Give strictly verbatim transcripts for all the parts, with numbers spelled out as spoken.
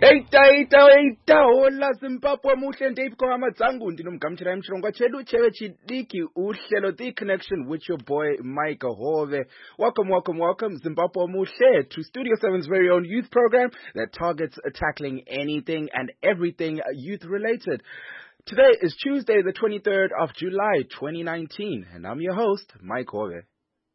Eita eita eita hola Zimbabwe muhle ndipho amadzangu ndinomgamthela emshilongwa chedu chewe chidiki uhlelo the connection with your boy Mike Hove. Welcome welcome welcome Zimbabwe muhle to Studio seven's very own youth program that targets tackling anything and everything youth related. Today is Tuesday the twenty-third of July twenty nineteen and I'm your host Mike Hove.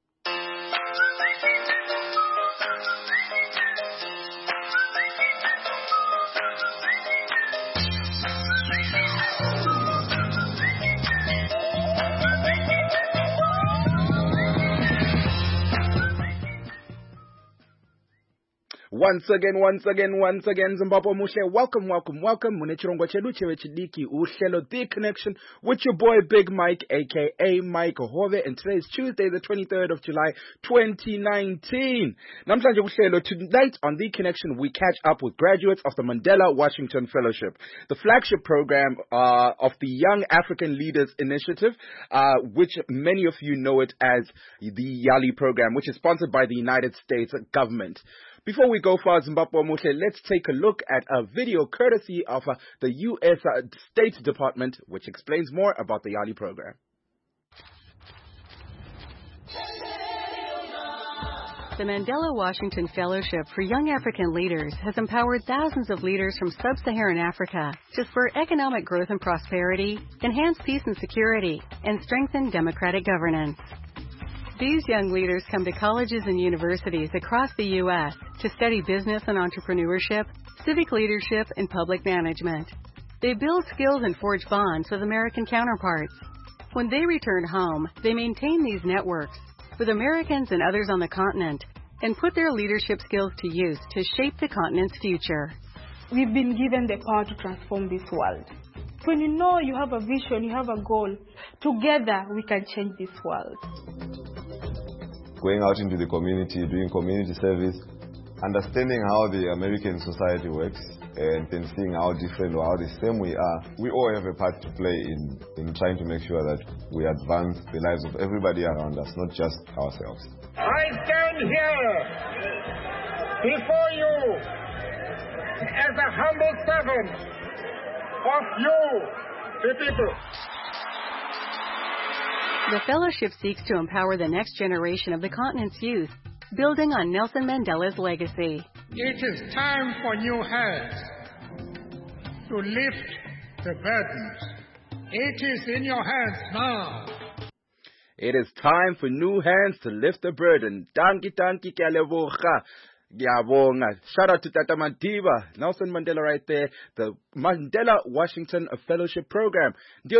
Once again, once again, once again, Zimbabwe muhle, welcome, welcome, welcome. Munechirongwa chedu chewe chidiki uhlelo the connection with your boy Big Mike, aka Mike Hove, and today is Tuesday, the twenty-third of July, twenty nineteen. Namhlanje kuhlelo, tonight on the connection we catch up with graduates of the Mandela Washington Fellowship, the flagship program uh, of the Young African Leaders Initiative, uh, which many of you know it as the YALI program, which is sponsored by the United States government. Before we go far, Zimbabwe muhle, let's take a look at a video courtesy of uh, the U S uh, State Department, which explains more about the YALI program. The Mandela Washington Fellowship for Young African Leaders has empowered thousands of leaders from sub-Saharan Africa to spur economic growth and prosperity, enhance peace and security, and strengthen democratic governance. These young leaders come to colleges and universities across the U S to study business and entrepreneurship, civic leadership, and public management. They build skills and forge bonds with American counterparts. When they return home, they maintain these networks with Americans and others on the continent and put their leadership skills to use to shape the continent's future. We've been given the power to transform this world. When you know you have a vision, you have a goal, together we can change this world. Going out into the community, doing community service, understanding how the American society works, and then seeing how different or how the same we are, we all have a part to play in, in trying to make sure that we advance the lives of everybody around us, not just ourselves. I stand here before you as a humble servant of you, the people. The fellowship seeks to empower the next generation of the continent's youth, building on Nelson Mandela's legacy. It is time for new hands to lift the burdens. It is in your hands now. It is time for new hands to lift the burden. Danki danki kyaleboga. Shout out to Tata Madiba, Nelson Mandela right there, the Mandela Washington Fellowship Program. But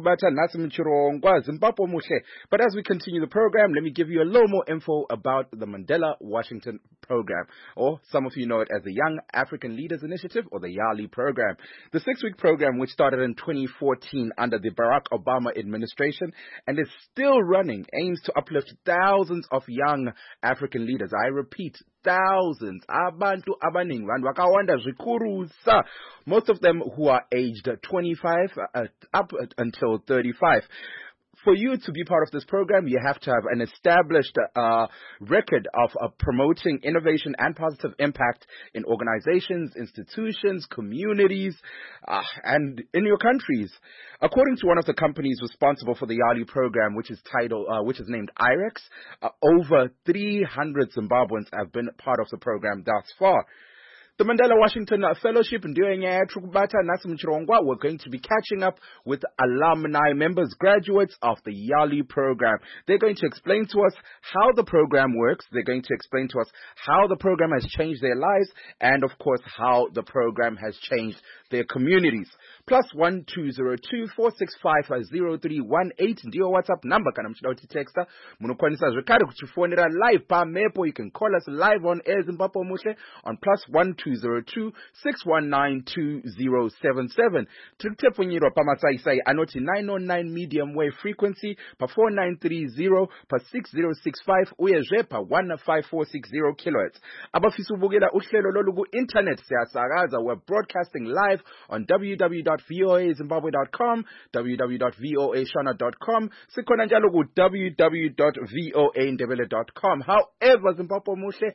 as we continue the program, let me give you a little more info about the Mandela Washington Program, or some of you know it as the Young African Leaders Initiative, or the YALI program. The six-week program, which started in twenty fourteen under the Barack Obama administration and is still running, aims to uplift thousands of young African leaders. I repeat, thousands. Abantu abaningi, vanhu vakawanda zvikurusa. Most of them who are aged twenty-five uh, up until thirty-five. For you to be part of this program, you have to have an established uh, record of uh, promoting innovation and positive impact in organizations, institutions, communities, uh, and in your countries. According to one of the companies responsible for the YALI program, which is titled, uh, which is named I R E X, uh, over three hundred Zimbabweans have been part of the program thus far. The Mandela Washington Fellowship, we're going to be catching up with alumni members, graduates of the YALI program. They're going to explain to us how the program works. They're going to explain to us how the program has changed their lives and, of course, how the program has changed their communities. Plus one two zero two four six five zero three one eight. Ndiyo WhatsApp number kana mchidauti texta. Munokwanisa zvekare kuchifonera live pa mepo. You can call us live on air Zimbabwe muhle on plus one two zero two six one nine two zero seven seven. Trikutepfunyirwa pa matsaisai anoti nine oh nine medium wave frequency pa four nine three zero pa six zero six five uyezve pa one five four six zero kilohertz. Abafisa ubukela uhlelo lolu ku internet siyasakaza. We're broadcasting live on w w w dot v o a zimbabwe dot com, w w w dot v o a shona dot com, sikhona njalo ku w w w dot v o a ndebele dot com. However, Zimbabwe muhle,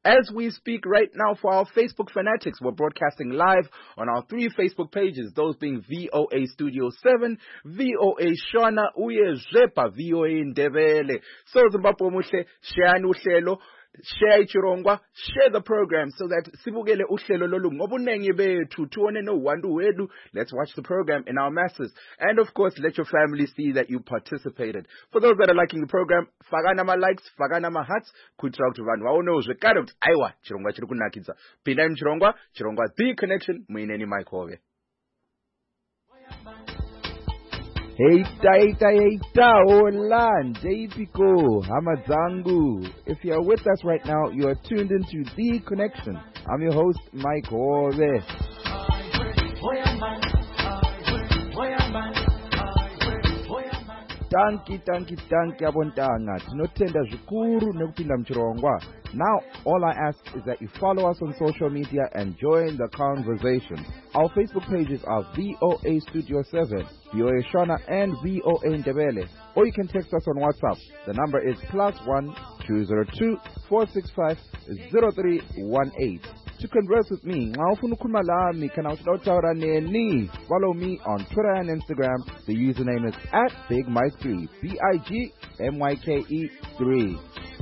As we speak right now for our Facebook fanatics, we're broadcasting live on our three Facebook pages, those being V O A Studio seven, V O A Shona, uye Zepa, V O A Ndebele. So Zimbabwe muhle, share uhlelo. Share ichirongwa, share the program so that sibukele uhlelo lolu ngobunengi bethu tuone no wandu wedu. Let's watch the program in our masses. And of course, let your family see that you participated. For those that are liking the program, fagana ma likes, fagana ma hearts, kuitra kuti vanhu vaonewo zvekare kuti aiwa chirongwa chiri kunakidza. Pindai muchirongwa, chirongwa The Connection, muineni Mike Hove. Heita, heita, heita, hola, J-Pico, Hamadzangu. If you are with us right now, you are tuned into The Connection. I'm your host, Mike Hove. Tanki, tanki, tanki, abontanga. Tinotenda zvikuru nekupinda mchirongwa. Now, all I ask is that you follow us on social media and join the conversation. Our Facebook pages are V O A Studio seven, V O A Shona, and V O A Ndebele. Or you can text us on WhatsApp. The number is plus one two zero two four six five zero three one eight. To converse with me, follow me on Twitter and Instagram. The username is at Big Mike three, B I G M Y K E three.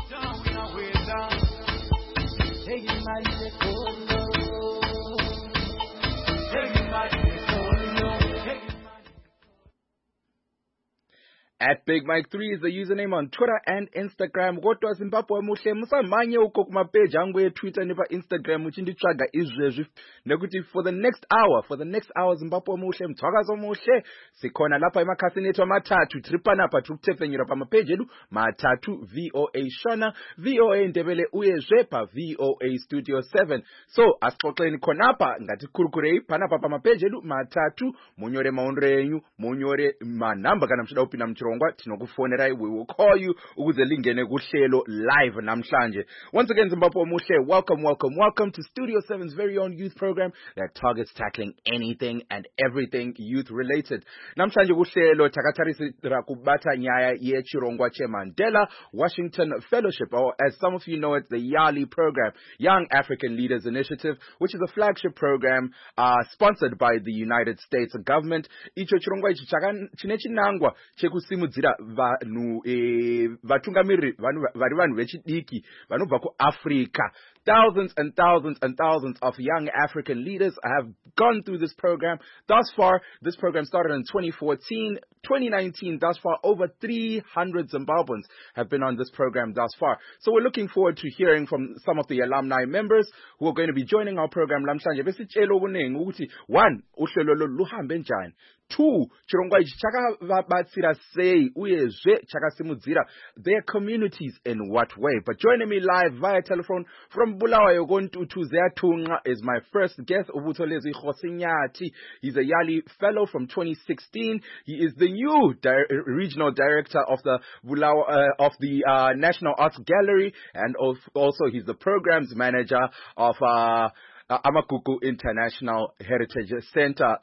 At Big Mike three is the username on Twitter and Instagram. Kodwa Zimbabwe muhle musamanye uko kuma page angu ye Twitter nipa Instagram uchinditraga izvezvi nekuti for the next hour for the next hour Zimbabwe muhle mthwakazo muhle sikhona lapha emakhasini ethu amathathu tripanapa tukutefenyura pama page edu mathathu V O A Shona, V O A Ndebele uye Zepa, V O A Studio seven. So asixoxeni khonapha ngati kurukurei panapa pama page edu mathathu munyore maundre enyu munyore manamba kana mshida upina mchiro tinokufonerai. We will call you ukuze lingene kuhlelo live namhlanje. Once again, Zimbabwe muhle, welcome, welcome, welcome to Studio seven's very own youth program that targets tackling anything and everything youth related. Namhlanje kuhlelo takatarisira kubata nyaya yechirongwa che Mandela Washington Fellowship, or as some of you know it, the YALI program, Young African Leaders Initiative, which is a flagship program uh, sponsored by the United States government. Icho chirongwa ichi chinechinangwa chekusimu mudzira vanhu vatungamiriri vanhu vari vanhu vechidiki vanobva kuAfrica. Thousands and thousands and thousands of young African leaders have gone through this program. Thus far, this program started in twenty fourteen, twenty nineteen. Thus far, over three hundred Zimbabweans have been on this program thus far. So we're looking forward to hearing from some of the alumni members who are going to be joining our program namhlanje. Besitshela okunengi ukuthi one, uhlelo lolu luhambe njani. Two, chirongwa ichi chakabatsira sei uyezve chakasimudzira their communities in what way. But joining me live via telephone from Bulawayo Gontutu Zeatunga is my first guest, Ubutolezi Khosinyati. He's a YALI fellow from twenty sixteen. He is the new di- regional director of the Bulawayo uh, of the uh, National Arts Gallery, and also he's the programs manager of uh, Uh, Amagugu International Heritage Center.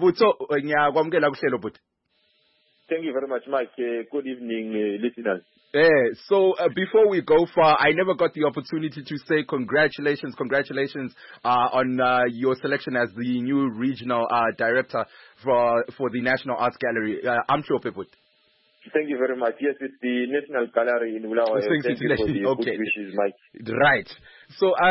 Thank you very much, Mike. Uh, good evening, uh, listeners. Yeah, so uh, before we go far, I never got the opportunity to say congratulations, congratulations uh, on uh, your selection as the new regional uh, director for for the National Arts Gallery. Uh, I'm sure people. Thank you very much. Yes, it's the National Gallery in Bulawayo. Thank Thank you for the okay. good wishes, Mike. Right. So, uh,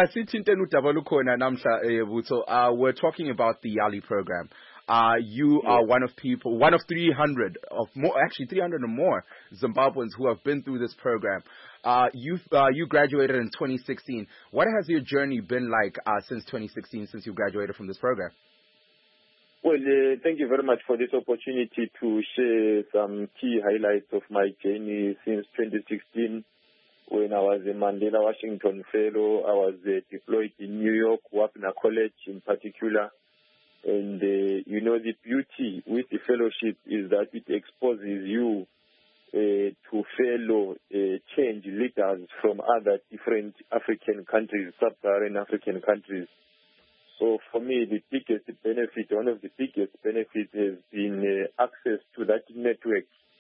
so uh, we're talking about the YALI program. Uh, you Yeah. are one of people, one of three hundred of more, actually three hundred or more Zimbabweans who have been through this program. Uh, you uh, you graduated in twenty sixteen. What has your journey been like uh, since twenty sixteen, since you graduated from this program? Well, uh, thank you very much for this opportunity to share some key highlights of my journey since twenty sixteen. When I was a Mandela Washington Fellow, I was uh, deployed in New York, Wapner College in particular. And, uh, you know, the beauty with the fellowship is that it exposes you uh, to fellow uh, change leaders from other different African countries, sub-Saharan African countries. So for me, the biggest benefit, one of the biggest benefits has been uh, access to that network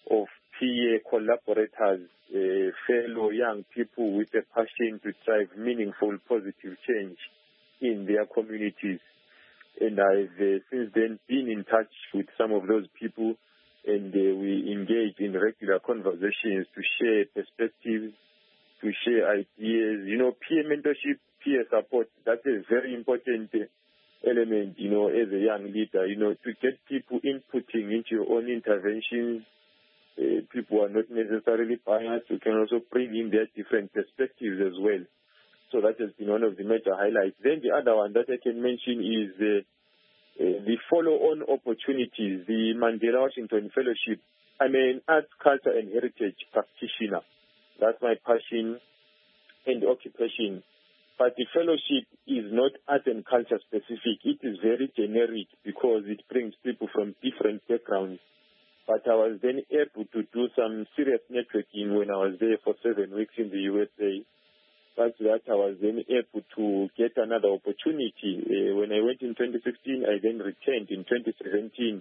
of peer collaborators, uh, fellow young people with a passion to drive meaningful, positive change in their communities. And I've uh, since then been in touch with some of those people, and uh, we engage in regular conversations to share perspectives, to share ideas. You know, peer mentorship, peer support, that's a very important uh, element, you know, as a young leader, you know, to get people inputting into your own interventions. Uh, people are not necessarily biased. You can also bring in their different perspectives as well. So that has been one of the major highlights. Then the other one that I can mention is uh, uh, the follow-on opportunities, the Mandela Washington Fellowship. I'm an arts, culture, and heritage practitioner. That's my passion and occupation. But the fellowship is not art and culture specific. It is very generic because it brings people from different backgrounds. But I was then able to do some serious networking when I was there for seven weeks in the U S A. But that I was then able to get another opportunity. Uh, when I went in twenty sixteen, I then returned in twenty seventeen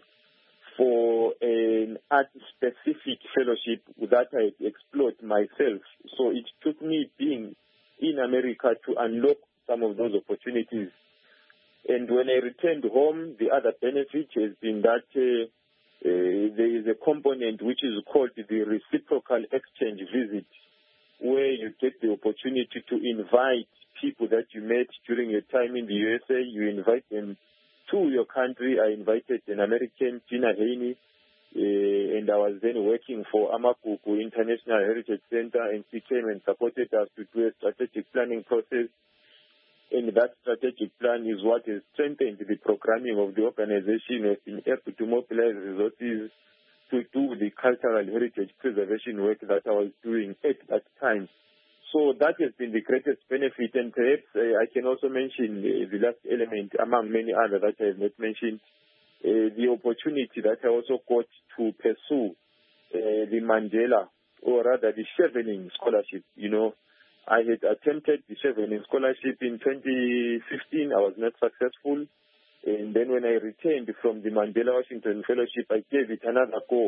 for an art-specific fellowship that I explored myself. So it took me being in America to unlock some of those opportunities. And when I returned home, the other benefit has been that uh, uh, there is a component which is called the reciprocal exchange visit, where you get the opportunity to invite people that you met during your time in the U S A. You invite them to your country. I invited an American, Gina Haney, uh, and I was then working for Amakuku International Heritage Center, and she came and supported us to do a strategic planning process. And that strategic plan is what has strengthened the programming of the organization. Has been able to mobilize resources to do the cultural heritage preservation work that I was doing at that time. So that has been the greatest benefit. And perhaps uh, I can also mention uh, the last element among many others that I have not mentioned, uh, the opportunity that I also got to pursue uh, the Mandela, or rather the Chevening Scholarship. You know, I had attempted the Chevening Scholarship in twenty fifteen. I was not successful. And then when I returned from the Mandela Washington Fellowship, I gave it another go.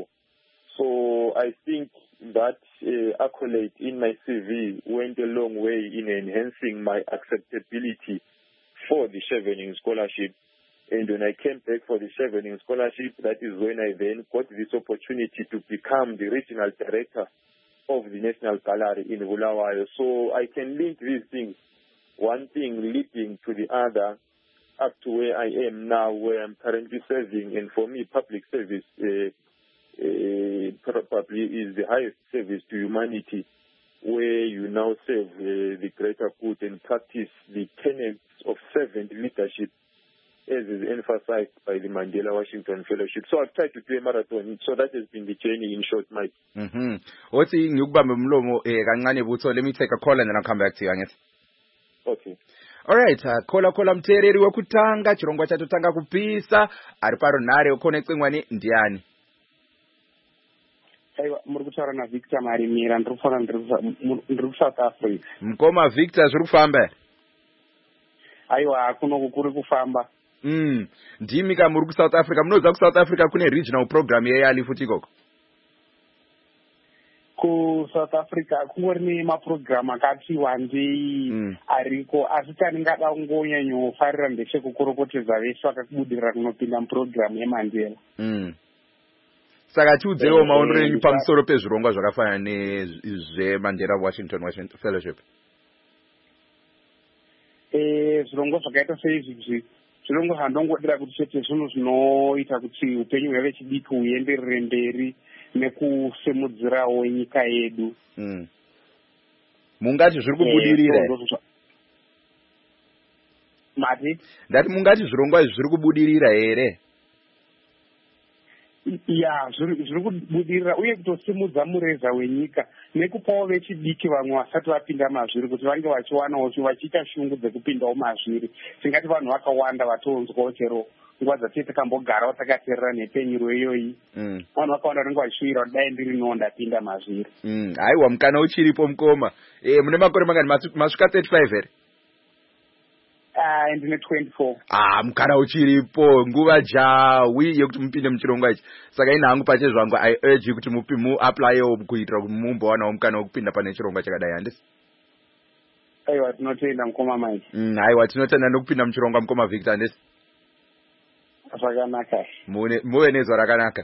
So I think that uh, accolade in my C V went a long way in enhancing my acceptability for the Chevening Scholarship. And when I came back for the Chevening Scholarship, that is when I then got this opportunity to become the regional director of the National Gallery in Bulawayo. So I can link these things, one thing leading to the other, up to where I am now, where I'm currently serving. And for me, public service uh, uh, probably is the highest service to humanity, where you now serve uh, the greater good and practice the tenets of servant leadership, as is emphasized by the Mandela Washington Fellowship. So I've tried to do a marathon. So that has been the journey in short, Mike. Mhm. Othi ngikubambe umlomo eh kancane butho. Let me take a call and then I'll come back to you, Angithi. Okay. All right, uh, kola kola mtereri wekutanga chirongwa chatotanga kupisa ari paro nhare ukone cingwani ndiani. Aiwa, muri kutaura na Victor Marimira, ndiri kufona ndiri kuSouth Africa. Mkoma Victor, zviri kufamba? Aiwa, kuno kuri kufamba. Mm. Ndimi ka muri kuSouth Africa, munoziva kuSouth Africa kune regional program yeYali futi ikoko? KuSouth Africa kungori nemaprogramu akati wandei mm. ariko, asi tandingada kungonyanyofarira ndechekukorokotedza veshe vakabudirira kunopinda muprogramu yeMandela. Mm. Saka tiudzewo maonero enyu pamusoro pezvirongwa zvakafanana nezveMandela Washington Washington Fellowship. Eh, zvirongwa zvakaita seizvi zvirongwa zvandongodira kuti chete zvinhu zvinoita kuti upenyu hwevechidiki huenderere mberi nekusimudzirawo nyika yedu. Mm. Mungati zviri kubudirira here? Mati? Ndati mungati zvirongwa izvi zviri kubudirira here? Ya, zviri kubudirira uye kutosimudza mureza wenyika nekupawo vechidiki vamwe vasati vapinda mazviri kuti vange vachiwanawo vachiita shungu dzekupindawo mazviri. Tingati vanhu vakawanda vatonzwawo chero nguva dzatete takambogarawo takateerera nepenyuro iyoyi. Mm. Vanhu vakawanda vanenge vachishuvira kuti dai ndirinowo ndapinda mazviri. Mm. Haiwa, mukana uchiripo mukoma. Eh, mune makore mangani? Masvika thirty-five here? uh, ndine twenty-four. Ah, mukana uchiripo nguva jawi yekuti mupinde muchirongwa ichi. Saka ina hangu pache zvangu I urge you kuti mupi mu apply kuitira kuti mumbowana mukana wekupinda pane chirongwa chakadai handisi. Aiwa tinotenda mukoma mai. Mm, aiwa tinotenda nokupinda muchirongwa mukoma Victor handisi. Zvakanaka. Muve muve nezwa rakanaka.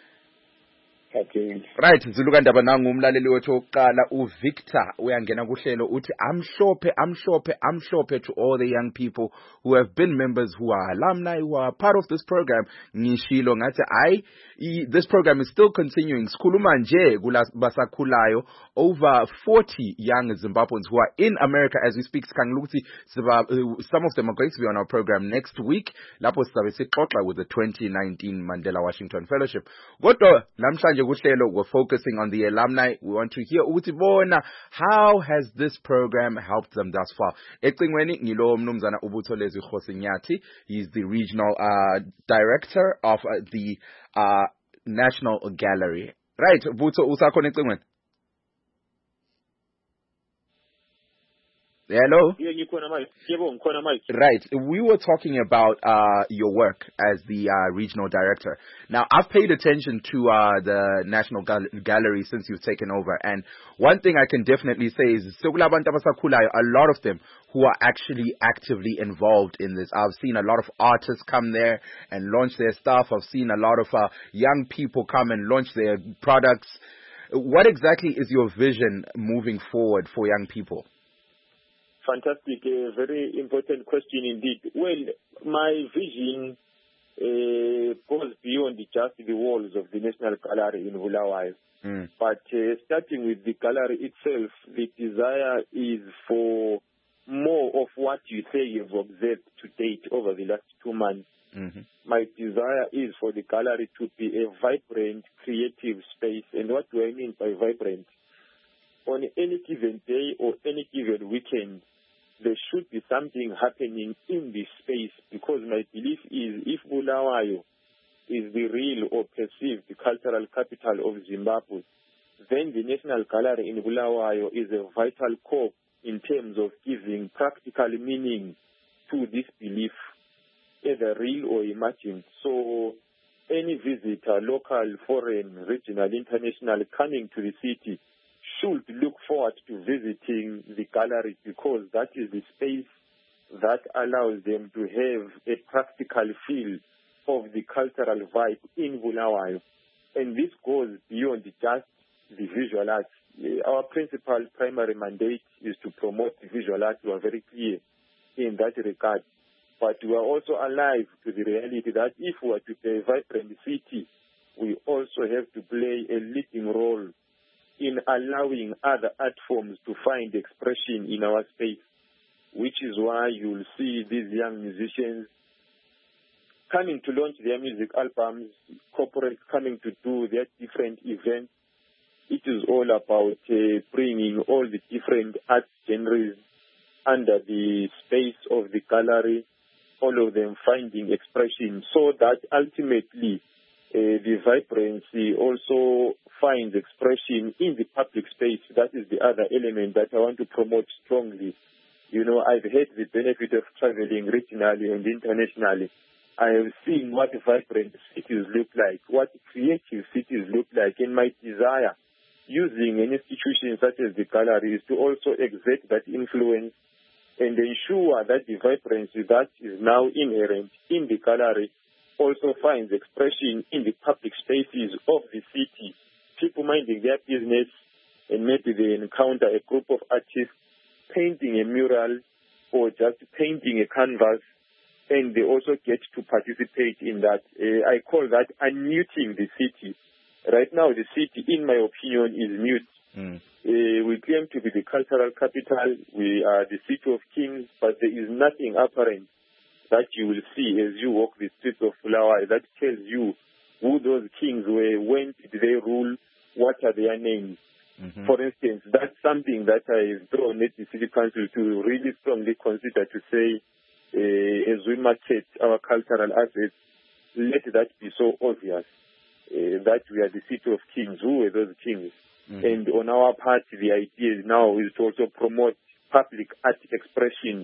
Okay. Right, Zuluka ndaba nangu umlaleli wethu oqala uVictor uyangena kuhlelo uthi amhlophe amhlophe amhlophe to all the young people who have been members, who are alumni, who are part of this program. Ngishilo ngathi I this program is still continuing. Sikhuluma nje basakhulayo over forty young Zimbabweans who are in America as we speak. Sikhangulukuthi some of them are going to be on our program next week. Lapho sizabe sixoxa with the twenty nineteen Mandela Washington Fellowship. Kodwa namhlanje we're focusing on the alumni. We want to hear ukuthi bona, how has this program helped them thus far? Ecingweni ngilo mnumzana uButholezi Khosinyathi. He's the regional uh, director of uh, the uh, National Gallery. Right, Butho usakhona ecingweni? Hello? Right. We were talking about uh, your work as the uh, regional director. Now, I've paid attention to uh, the National Gal- Gallery since you've taken over. And one thing I can definitely say is a lot of them who are actually actively involved in this. I've seen a lot of artists come there and launch their stuff. I've seen a lot of uh, young people come and launch their products. What exactly is your vision moving forward for young people? Fantastic, a very important question indeed. Well, my vision uh, goes beyond just the walls of the National Gallery in Bulawayo. Mm. But uh, starting with the gallery itself, the desire is for more of what you say you've observed to date over the last two months. Mm-hmm. My desire is for the gallery to be a vibrant, creative space. And what do I mean by vibrant? On any given day or any given weekend, there should be something happening in this space, because my belief is if Bulawayo is the real or perceived cultural capital of Zimbabwe, then the National Gallery in Bulawayo is a vital core in terms of giving practical meaning to this belief, either real or imagined. So any visitor, local, foreign, regional, international, coming to the city should look forward to visiting the gallery, because that is the space that allows them to have a practical feel of the cultural vibe in Bulawayo. And this goes beyond just the visual arts. Our principal primary mandate is to promote the visual arts. We are very clear in that regard. But we are also alive to the reality that if we are to be a vibrant city, we also have to play a leading role in allowing other art forms to find expression in our space, which is why you'll see these young musicians coming to launch their music albums, corporates coming to do their different events. It is all about uh, bringing all the different art genres under the space of the gallery, all of them finding expression, so that ultimately uh, the vibrancy also finds expression in the public space. That is the other element that I want to promote strongly. You know, I've had the benefit of traveling regionally and internationally. I have seen what vibrant cities look like, what creative cities look like, and my desire using an institution such as the gallery is to also exert that influence and ensure that the vibrancy that is now inherent in the gallery also finds expression in the public spaces of the city. People minding their business, and maybe they encounter a group of artists painting a mural or just painting a canvas, and they also get to participate in that. Uh, I call that unmuting the city. Right now, the city, in my opinion, is mute. Mm. Uh, we claim to be the cultural capital. We are the city of kings, but there is nothing apparent that you will see as you walk the streets of Bulawayo that tells you who those kings were, when did they rule, what are their names. Mm-hmm. For instance, that's something that I've drawn at the City Council to really strongly consider, to say, uh, as we market our cultural assets, let that be so obvious, uh, that we are the city of kings. Who were those kings? Mm-hmm. And on our part, the idea now is to also promote public art expression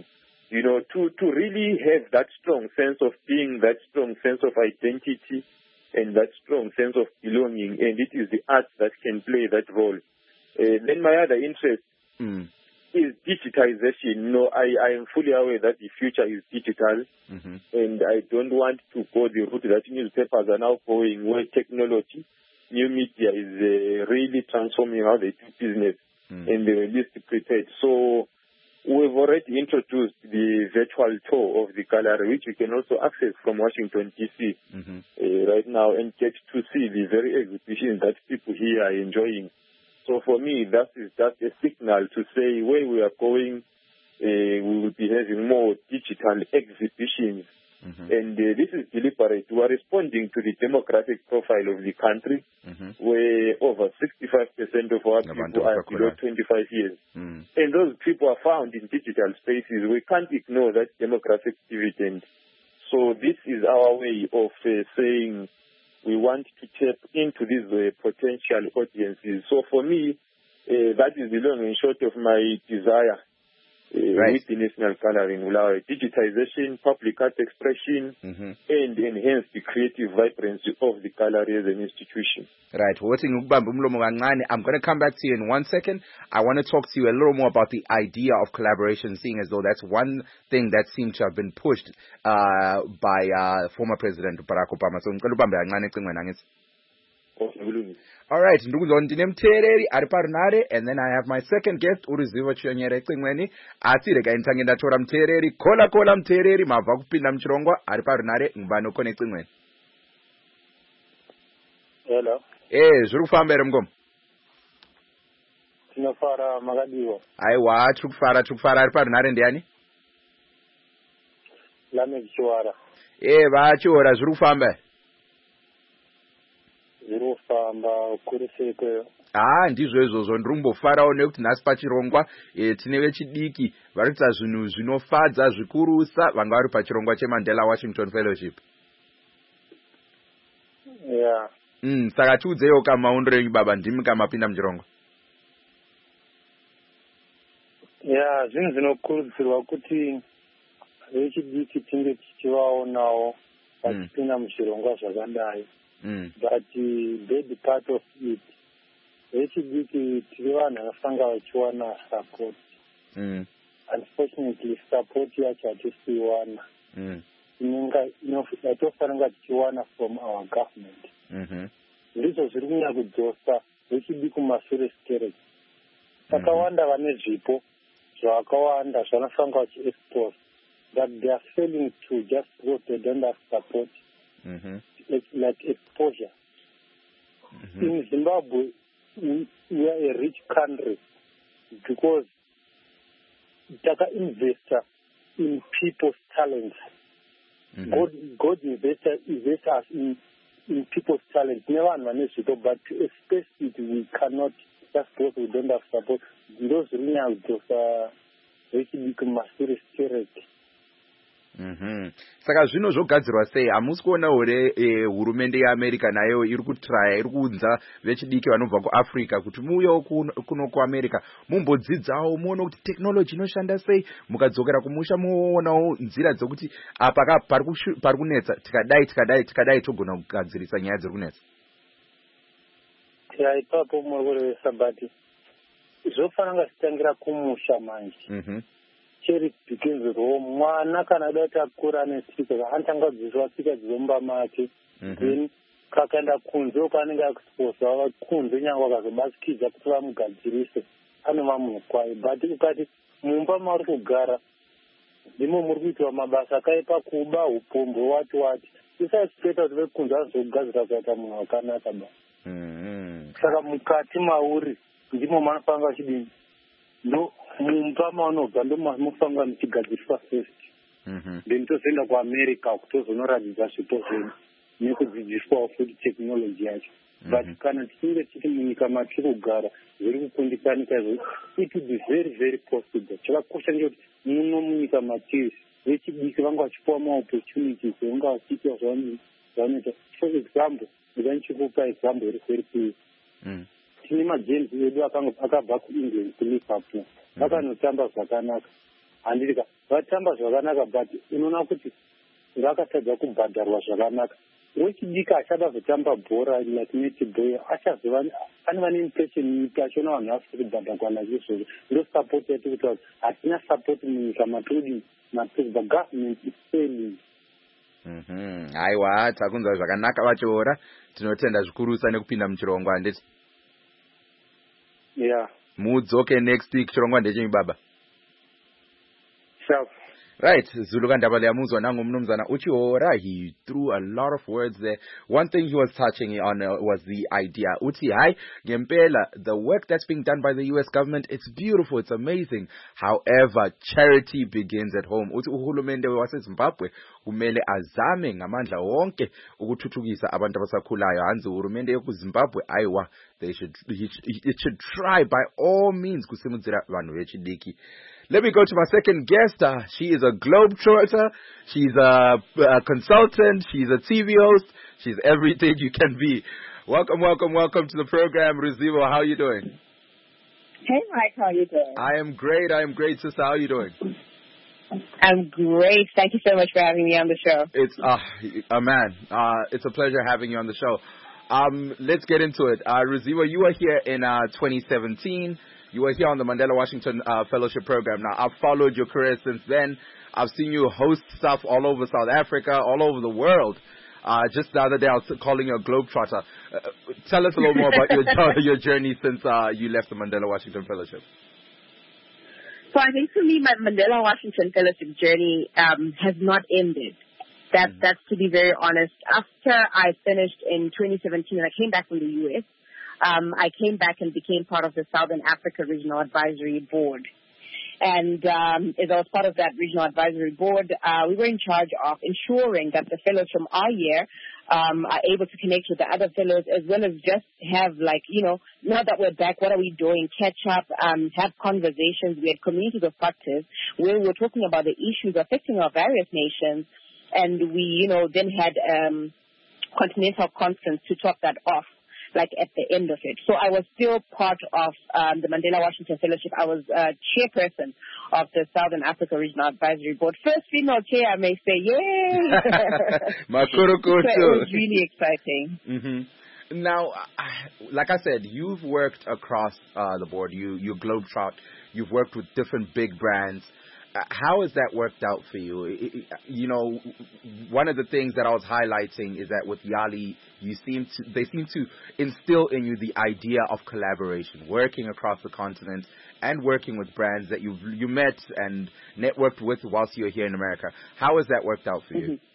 you know, to, to really have that strong sense of being, that strong sense of identity, and that strong sense of belonging, and it is the arts that can play that role. Uh, then my other interest mm. is digitization. You know, I, I am fully aware that the future is digital, mm-hmm. and I don't want to go the route that newspapers are now going, where technology, new media is uh, really transforming how they do business, mm. and they were least prepared. So we've already introduced the virtual tour of the gallery, which you can also access from Washington, D C mm-hmm. uh, right now, and get to see the very exhibitions that people here are enjoying. So for me, that is just a signal to say where we are going, uh, we will be having more digital exhibitions. Mm-hmm. And uh, this is deliberate. We are responding to the demographic profile of the country, mm-hmm. where over sixty-five percent of our people are below twenty-five years. Mm. And those people are found in digital spaces. We can't ignore that demographic dividend. So this is our way of uh, saying we want to tap into these uh, potential audiences. So for me, uh, that is the long and short of my desire. Uh, right. With the National Gallery in Bulawayo, digitization, public art expression, mm-hmm. and enhance the creative vibrancy of the gallery as an institution. Right. I'm going to come back to you in one second. I want to talk to you a little more about the idea of collaboration, seeing as though that's one thing that seemed to have been pushed uh, by uh, former President Barack Obama. So, all right, ndine mteereri ari parunare, and then I have my second guest Uruzivo Chionyere Cingweni. Asi rega intange ndatora mteereri, kola kola mteereri, mabva kupinda muchirongwa ari parunare, ngubano kone Cingweni. Hello. Eh, zviri kufamba here mungoma? Tinofara makadiwa. Aiwa, tiri kufara, tiri kufara. Ari parunare ndiani? Lamek Chiwara. Eh, vachiora zviri kufamba. Zvirofamba kuriseke. Ah, ndizvo izvozvo ndiri kumbofarawo nekuti nhasi pachirongwa e, tine vechidiki vari kuita zvinhu zvinofadza zvikurusa vanga vari pachirongwa cheMandela Washington Fellowship. Yeah. Mm, saka tiudzewo kamaundiro enyu baba, ndimi kamapinda muchirongwa. Yeah, zvinhu zvinokurudzirwa kuti vechidiki tinge tichivaonawo vachipinda muchirongwa zvakadai. Mm. But the big part of it, vechidiki tiri vanhu vanofanga vachiwana support. Mm. Unfortunately, support yacho hatisiwana. Mm. Yatofanira tichiwana from our government. Mm-hmm. Ndizvo zviri kunyanya kudzosa vechidiki kumashure stereki. Vakawanda vane zvipo zvakawanda zvanofanga vachiexpose, but they are failing to just because they don't have support. Mm-hmm. Like, like exposure. Mm-hmm. In Zimbabwe, we, we are a rich country because Taka investor in people's talents. Mm-hmm. God, God investor invests us in, in people's talents. Never managed to go, but to express it, we cannot just because we don't have support. Those really those uh, really become serious charity. Mhm. Saka zvino zvogadzirwa sei? Hamusi kuona here e, hurumende yeAmerica nayo iri kutraya, iri kuunza vechidiki vanobva kuAfrica kuti muuyewo kuno, kuno kuAmerica mumbodzidzawo muone kuti technology inoshanda sei, mukadzokera kumusha muonawo nzira dzokuti apa pari kunetsa tikadai tikadai tikadai togona kugadzirisa nyaya dziri kunetsa. Ya ipapo muri kurevesa bati zvofanira kutangira kumusha manje. Mhm. Cheri begins with home. Mwana kana dati akura nesika anotanga kudzidziswa tsika dzomba make. Then kakaenda kunze kanenge akuexpose vava kunze nyangwe akazobasikidza kuti vamugadzirise anova munhu kwayo. But ukati mumba mauri kugara ndimo muri kuitwa mabasa akaipa, kuba upombe wati wati, isaexpecta kuti vekunze vanozogadzira kuita munhu wakanaka ba. Saka mukati mauri ndimo manofanira vachidini no mumba maunobva ndo munofanira muchigadziriswa first. Then tozoenda kuAmerica kutozonoratidza zvipo zvenyu nekudzidziswawo futi technology yacho. But kana tichinge tiri munyika matiri kugara zviri kukundisanika izvozvo, it will be very very possible. Chakakosha ngekuti muno munyika matiri vechidiki vanga vachipiwa maopportunities vanga vachiita zvavanoita. For example, ndanichikupa example iri very clear. Tine majames edu akabva kuEngland kuLiverpool, vakanotamba zvakanaka. handiri ka vatamba zvakanaka but unoona kuti ngakatadza kubhadharwa zvakanaka wechidika achada kutamba bhora like netball achazova pane vane impression tachona vanhu vasiri kubhadharwa nazvo ndo support yatiri kutaura hatina support munyika matodi matodi the government is failing. Mhm. Aiwa takunzwa zvakanaka vachora tinotenda zvikurusa nekupinda muchirongwa handiti. Yeah. Mudzoke next week chirongwa ndechenyu baba. Sure. Right, Zulu Kandabale Amuzwa nangu mnumzana Uchiora, he threw a lot of words there. One thing he was touching on uh, was the idea. Uchi hai, Gempela, the work that's being done by the U S government, it's beautiful, it's amazing. However, charity begins at home. Uchi uhulumende wase Zimbabwe, umele azame ngamandla wonke ukuthuthukisa abantu abasakhulayo. Hanzi uhulumende yoku Zimbabwe, aiwa, they should, it should try by all means kusimudzira vanhu vechidiki. Let me go to my second guest. Uh, she is a globetrotter. She's a, a consultant. She's a T V host. She's everything you can be. Welcome, welcome, welcome to the program, Ruzivo. How are you doing? Hey, Mike. How are you doing? I am great. I am great, sister. How are you doing? I'm great. Thank you so much for having me on the show. It's uh, a man. Uh, it's a pleasure having you on the show. Um, let's get into it. Uh, Ruzivo, you were here in uh, twenty seventeen. You were here on the Mandela Washington uh, Fellowship Program. Now, I've followed your career since then. I've seen you host stuff all over South Africa, all over the world. Uh, just the other day, I was calling you a globetrotter. Uh, tell us a little more about your, your journey since uh, you left the Mandela Washington Fellowship. So I think for me, my Mandela Washington Fellowship journey um, has not ended. That, mm-hmm. That's to be very honest. After I finished in twenty seventeen and I came back from the U S, Um, I came back and became part of the Southern Africa Regional Advisory Board. And um, as I was part of that Regional Advisory Board, uh, we were in charge of ensuring that the fellows from our year um, are able to connect with the other fellows, as well as just have, like, you know, now that we're back, what are we doing? Catch up, um, have conversations. We had communities of practice where we were talking about the issues affecting our various nations. And we, you know, then had um, Continental Conference to top that off, like at the end of it. So I was still part of um, the Mandela Washington Fellowship. I was uh, chairperson of the Southern Africa Regional Advisory Board. First female chair, I may say, yay! So it was really exciting. Mm-hmm. Now, like I said, you've worked across uh, the board. You, you globetrot. You've worked with different big brands. How has that worked out for you? You know, one of the things that I was highlighting is that with Yali, you seem to, they seem to instill in you the idea of collaboration, working across the continent and working with brands that you you met and networked with whilst you were here in America. How has that worked out for you? Mm-hmm.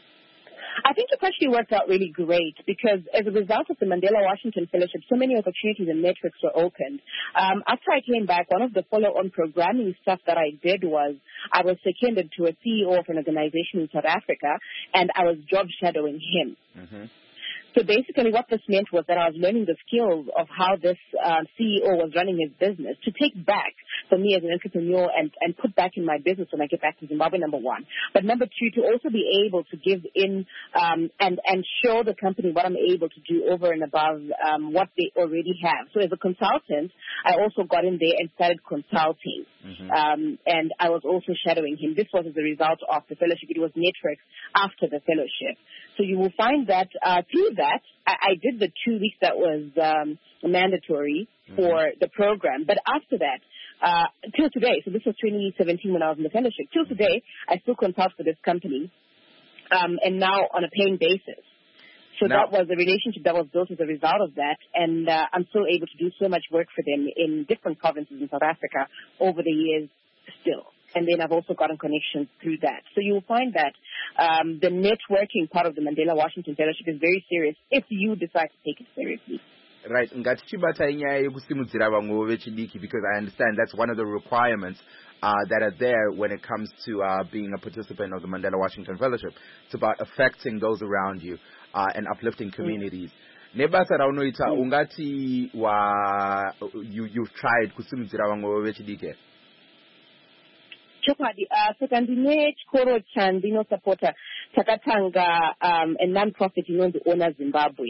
I think it actually worked out really great because as a result of the Mandela Washington Fellowship, so many opportunities and networks were opened. Um, after I came back, one of the follow-on programming stuff that I did was I was seconded to a C E O of an organization in South Africa, and I was job shadowing him. Mm-hmm. So basically what this meant was that I was learning the skills of how this uh, C E O was running his business to take back for me as an entrepreneur and, and put back in my business when I get back to Zimbabwe, number one. But number two, to also be able to give in um, and, and show the company what I'm able to do over and above um, what they already have. So as a consultant, I also got in there and started consulting. Mm-hmm. Um, and I was also shadowing him. This was as a result of the fellowship. It was networks after the fellowship. So you will find that uh, through that, I, I did the two weeks that was um, mandatory mm-hmm. for the program. But after that, uh, till today, so this was twenty seventeen when I was in the fellowship, till today, I still consult for this company, um, and now on a paying basis. So now, that was a relationship that was built as a result of that, and uh, I'm still able to do so much work for them in different provinces in South Africa over the years still. And then I've also gotten connections through that. So you'll find that um, the networking part of the Mandela Washington Fellowship is very serious if you decide to take it seriously. Right. Because I understand that's one of the requirements uh, that are there when it comes to uh, being a participant of the Mandela Washington Fellowship. It's about affecting those around you uh, and uplifting communities. Nebasa raunoita ungati wa you you've tried kusimudzira vamwe vechidiki. Chokwadi, uh, so kandine chikoro chandino supporta takatanga um, a non-profit inonzi Ona Zimbabwe.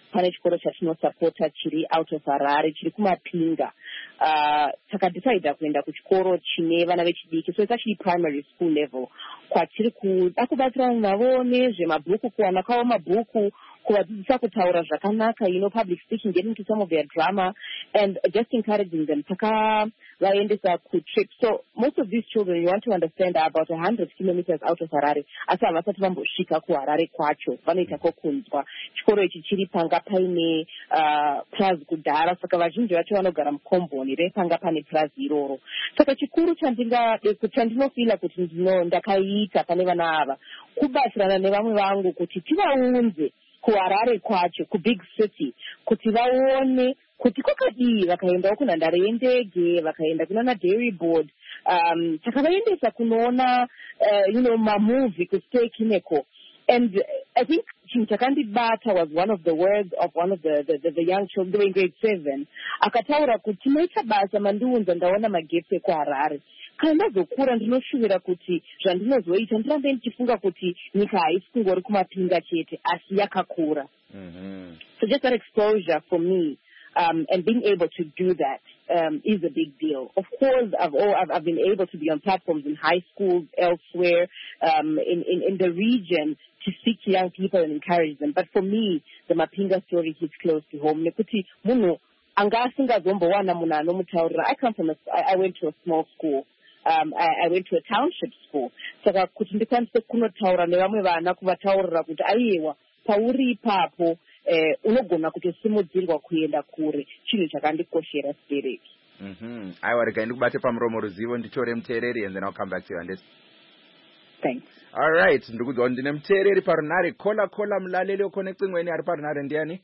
pane chikoro chatinosapota chiri out of Harare chiri kumapinga. Uh, takadecida kuenda kuchikoro chine vana vechidiki, so it's actually primary school level, kwatiri kuda kubatsirana navo nezvemabhuku, kuwana kwavo mabhuku, kuvadzidzisa kutaura zvakanaka, you know, public speaking, getting to some of their drama, and just encouraging them. Takavaendesa kutrip. So most of these children, you want to understand, are about one hundred kilometers out of Harare. Asi havasati vambosvika kuHarare kwacho, vanoita kokunzwa. Chikoro ichi chiri panga paine uh, plaza kudhara, saka vazhinji vacho vanogara mukomboni repanga pane plaza iroro. Saka chikuru chandinofila kuti ndino ndakaita pane vana ava, kubatsirana nevamwe vangu kuti tivaunze kuHarare kwacho, kubig city, kuti vaone kuti kwakadii, vakaendawo kunhandare yendege, vakaenda kunana dairy board, um, takavaendesa kunoona uh, you know, mamovie kustay kineko. And I think Chakandibata was one of the words of one of the, the, the, the young children, they were in grade seven. Akataura kuti maita basa mandiunza ndaona magetsi kuHarare. Kana ndazokura ndinoshuvira kuti zvandinozoita ndirambe ndichifunga kuti nyika haisi kungori kumapinga chete asi yakakura. So just that exposure for me, um, and being able to do that um, is a big deal. Of course, I've, all, I've, I've been able to be on platforms in high schools, elsewhere, um, in, in, in the region, to speak to young people and encourage them. But for me, the Mapinga story hits close to home. Nekuti muno angasingazombowana munhu anomutaurira. I come from a, I, I went to a small school. Um, I, I went to a township school. Saka kuti ndikwanise kunotaura nevamwe vana kuvataurira kuti aiwa pauri ipapo eh, unogona kutosimudzirwa kuenda kure, chinhu chakandikoshera sibereki. Mhm. Aiwa regai ndikubate pamuromo ruzivo nditore muteereri and then I'll come back to you on this. Thanks. All right, ndikudzwa ndine muteereri parunare. Kola kola mulaleli okonectingweni ari parunare ndiani?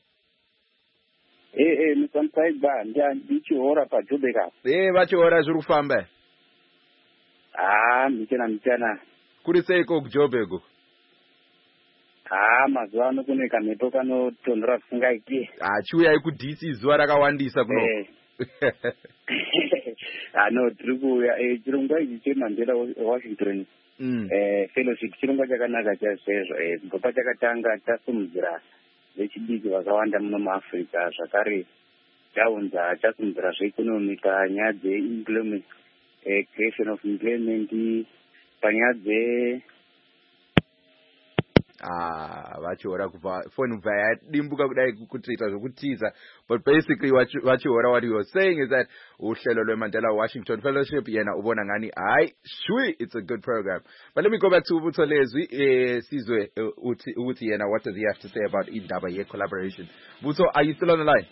Eh eh musamsaiba ndiani ndichihora paJobeka. Eh vachihora zviri kufamba. Ah, michena michena. Kuri seiko kujobeko? Ah, mazuva ano kune kamhepo kanotondora kusingaiti. Ah, chiuyai ku-D C zuva rakawandisa kuno. Eh. Ah, no, tiri kuuya. Eh, chirongwa ichi cheMandela Washington Mm. eh, fellowship chirongwa chakanaka chaizvo. Eh, kubva chakatanga chasimudzira vechidiki vakawanda muno muAfrica, zvakare chaunza chasimudzira zveikonomika, nyaya dzeemployment, eh, creation of employment, panyaya dze Ah, vachihora kubva phone kubva yadimbuka kudai kutoita zvokutiza, but basically vachihora what you were saying is that uhlelo lweMandela Washington Fellowship yena ubona ngani hayi shui, it's a good program. But let me go back to Butsolezwi eh sizwe uthi uthi yena what does he have to say about indaba ye collaboration. Butso, are you still on the line?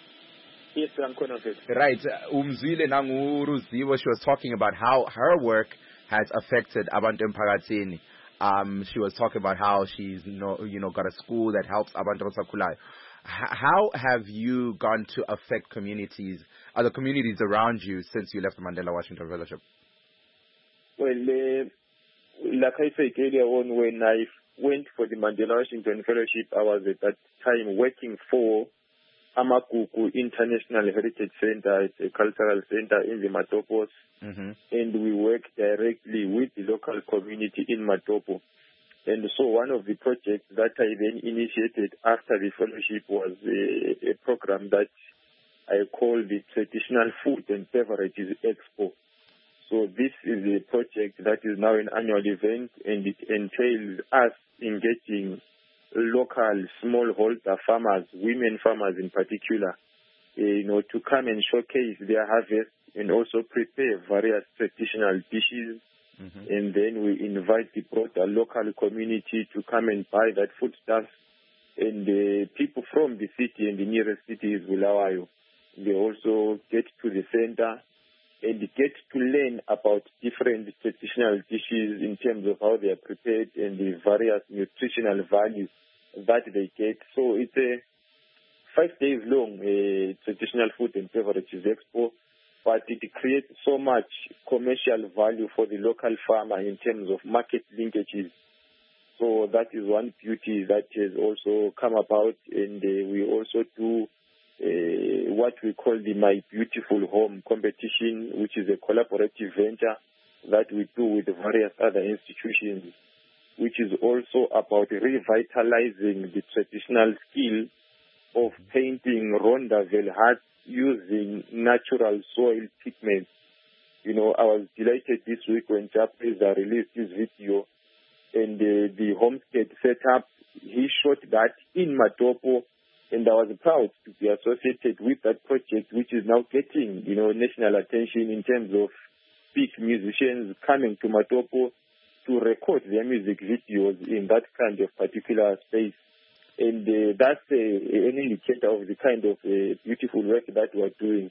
Yes, I'm connected. Right, umzwile nangu Ruzivo, she was talking about how her work has affected abantu emphakathini. Um, she was talking about how she's, you know, you know, got a school that helps abantu abasakhulayo. How have you gone to affect communities, other communities around you since you left the Mandela Washington Fellowship? Well, uh, like I said earlier on, when I went for the Mandela Washington Fellowship, I was at that time working for Amakuku International Heritage Center. It's a cultural center in the Matopos. Mm-hmm. And we work directly with the local community in Matopo. And so one of the projects that I then initiated after the fellowship was a, a program that I call the Traditional Food and Beverages Expo. So this is a project that is now an annual event, and it entails us engaging local smallholder farmers, women farmers in particular, you know, to come and showcase their harvest and also prepare various traditional dishes. Mm-hmm. And then we invite the broader local community to come and buy that foodstuff. And the people from the city and the nearest city is Bulawayo. They also get to the center and get to learn about different traditional dishes in terms of how they are prepared and the various nutritional values that they get. So it's a five days long uh, traditional food and beverages expo, but it creates so much commercial value for the local farmer in terms of market linkages. So that is one beauty that has also come about, and uh, we also do uh, what we call the My Beautiful Home competition, which is a collaborative venture that we do with various other institutions, which is also about revitalizing the traditional skill of painting Rondaville huts using natural soil pigments. You know, I was delighted this week when Japreza released his video and uh, the homestead setup. He shot that in Matopo, and I was proud to be associated with that project, which is now getting, you know, national attention in terms of big musicians coming to Matopo to record their music videos in that kind of particular space. And uh, that's uh, an indicator of the kind of uh, beautiful work that we're doing.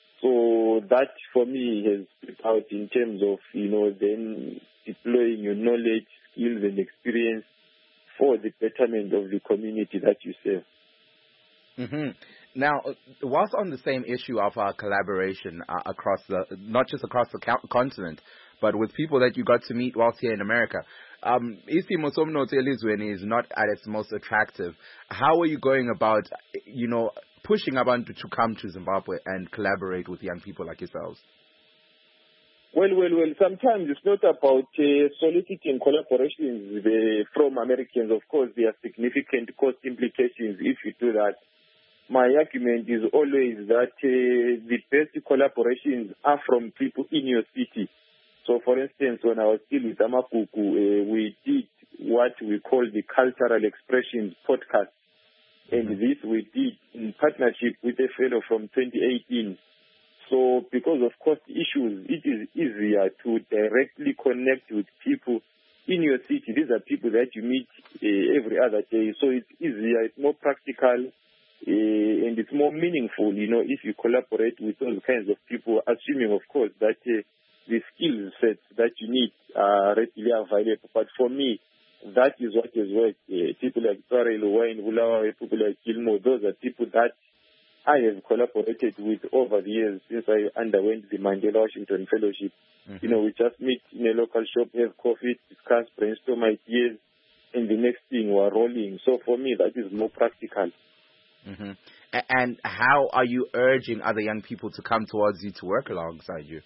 So that, for me, has put out in terms of, you know, then deploying your knowledge, skills, and experience for the betterment of the community that you serve. Mm-hmm. Now, whilst on the same issue of our collaboration uh, across the, not just across the co- continent, but with people that you got to meet whilst here in America, um, isimo somnotho elizweni is not at its most attractive. How are you going about, you know, pushing abantu to come to Zimbabwe and collaborate with young people like yourselves? Well, well, well, sometimes it's not about uh, soliciting collaborations uh, from Americans. Of course, there are significant cost implications if you do that. My argument is always that uh, the best collaborations are from people in your city. So, for instance, when I was still with Amakuku, uh, we did what we call the Cultural Expressions podcast. And this we did in partnership with a fellow from twenty eighteen. So because of cost issues, it is easier to directly connect with people in your city. These are people that you meet uh, every other day. So it's easier, it's more practical, uh, and it's more meaningful, you know, if you collaborate with those kinds of people, assuming, of course, that uh, the skill sets that you need are readily available. But for me, that is what has worked. Uh, people like Tarel, Wayne, Bulawayo, people like Gilmore, those are people that I have collaborated with over the years since I underwent the Mandela Washington Fellowship. Mm-hmm. You know, we just meet in a local shop, have coffee, discuss, brainstorm ideas, and the next thing we're rolling. So for me, that is more practical. Mm-hmm. And how are you urging other young people to come towards you to work alongside you?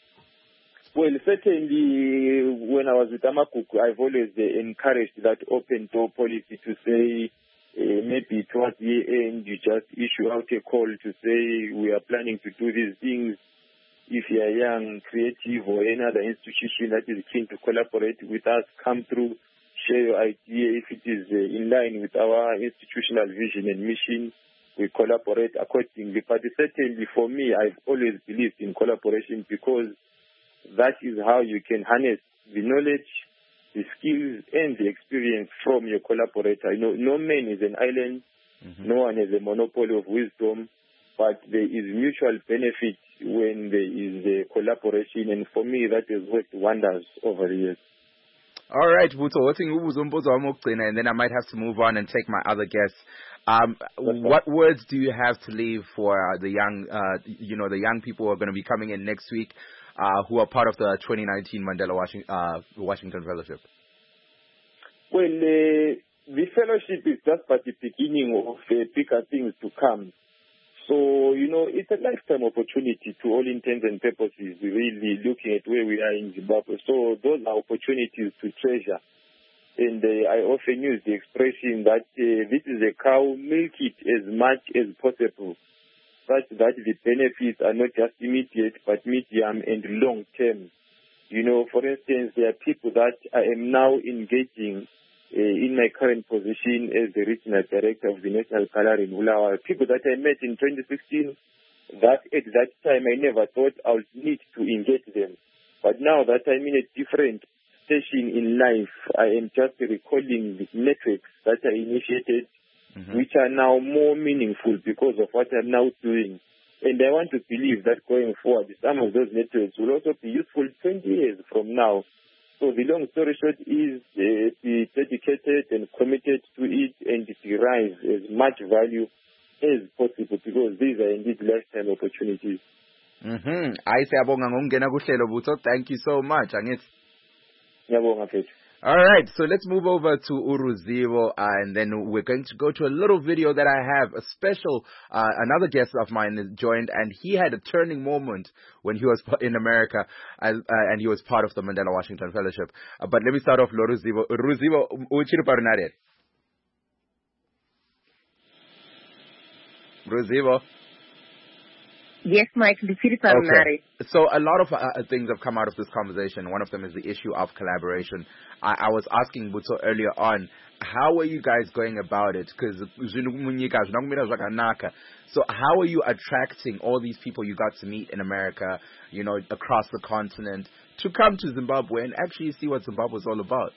Well, certainly, when I was with Amakuku, I've always uh, encouraged that open door policy to say, Uh, maybe towards the end, you just issue out a call to say we are planning to do these things. If you are young, creative, or any other institution that is keen to collaborate with us, come through, share your idea. If it is uh, in line with our institutional vision and mission, we collaborate accordingly. But certainly for me, I've always believed in collaboration because that is how you can harness the knowledge, the skills and the experience from your collaborator. You know, no man is an island, mm-hmm. no one has a monopoly of wisdom, but there is mutual benefit when there is a collaboration, and for me that has worked wonders over the years. All right, Buto, and then I might have to move on and take my other guests. Um, what right. words do you have to leave for uh, the young, uh, you know, the young people who are going to be coming in next week? Uh, who are part of the twenty nineteen Mandela Washington, uh, Washington Fellowship? Well, uh, the fellowship is just but the beginning of uh, bigger things to come. So, you know, it's a lifetime opportunity to all intents and purposes, really looking at where we are in Zimbabwe. So those are opportunities to treasure. And uh, I often use the expression that uh, this is a cow, milk it as much as possible, such that the benefits are not just immediate, but medium and long term. You know, for instance, there are people that I am now engaging uh, in my current position as the regional director of the National Gallery in Bulawayo. People that I met in twenty sixteen, that at that time I never thought I would need to engage them. But now that I'm in a different station in life, I am just recalling the networks that I initiated, Mm-hmm. which are now more meaningful because of what I'm now doing. And I want to believe that going forward, some of those networks will also be useful twenty years from now. So the long story short is uh, be dedicated and committed to it and derive as much value as possible because these are indeed lifetime opportunities. Mm-hmm. Thank you so much. All right, so let's move over to Uruzivo, uh, and then we're going to go to a little video that I have. A special, uh, another guest of mine joined, and he had a turning moment when he was in America, uh, and he was part of the Mandela Washington Fellowship. Uh, but let me start off, Uruzivo. Uruzivo, uchiri parunare. Ruzivo. Yes, Mike. Okay. So a lot of uh, things have come out of this conversation. One of them is the issue of collaboration. I, I was asking Butso earlier on, how are you guys going about it? Because so how are you attracting all these people you got to meet in America, you know, across the continent, to come to Zimbabwe and actually see what Zimbabwe is all about?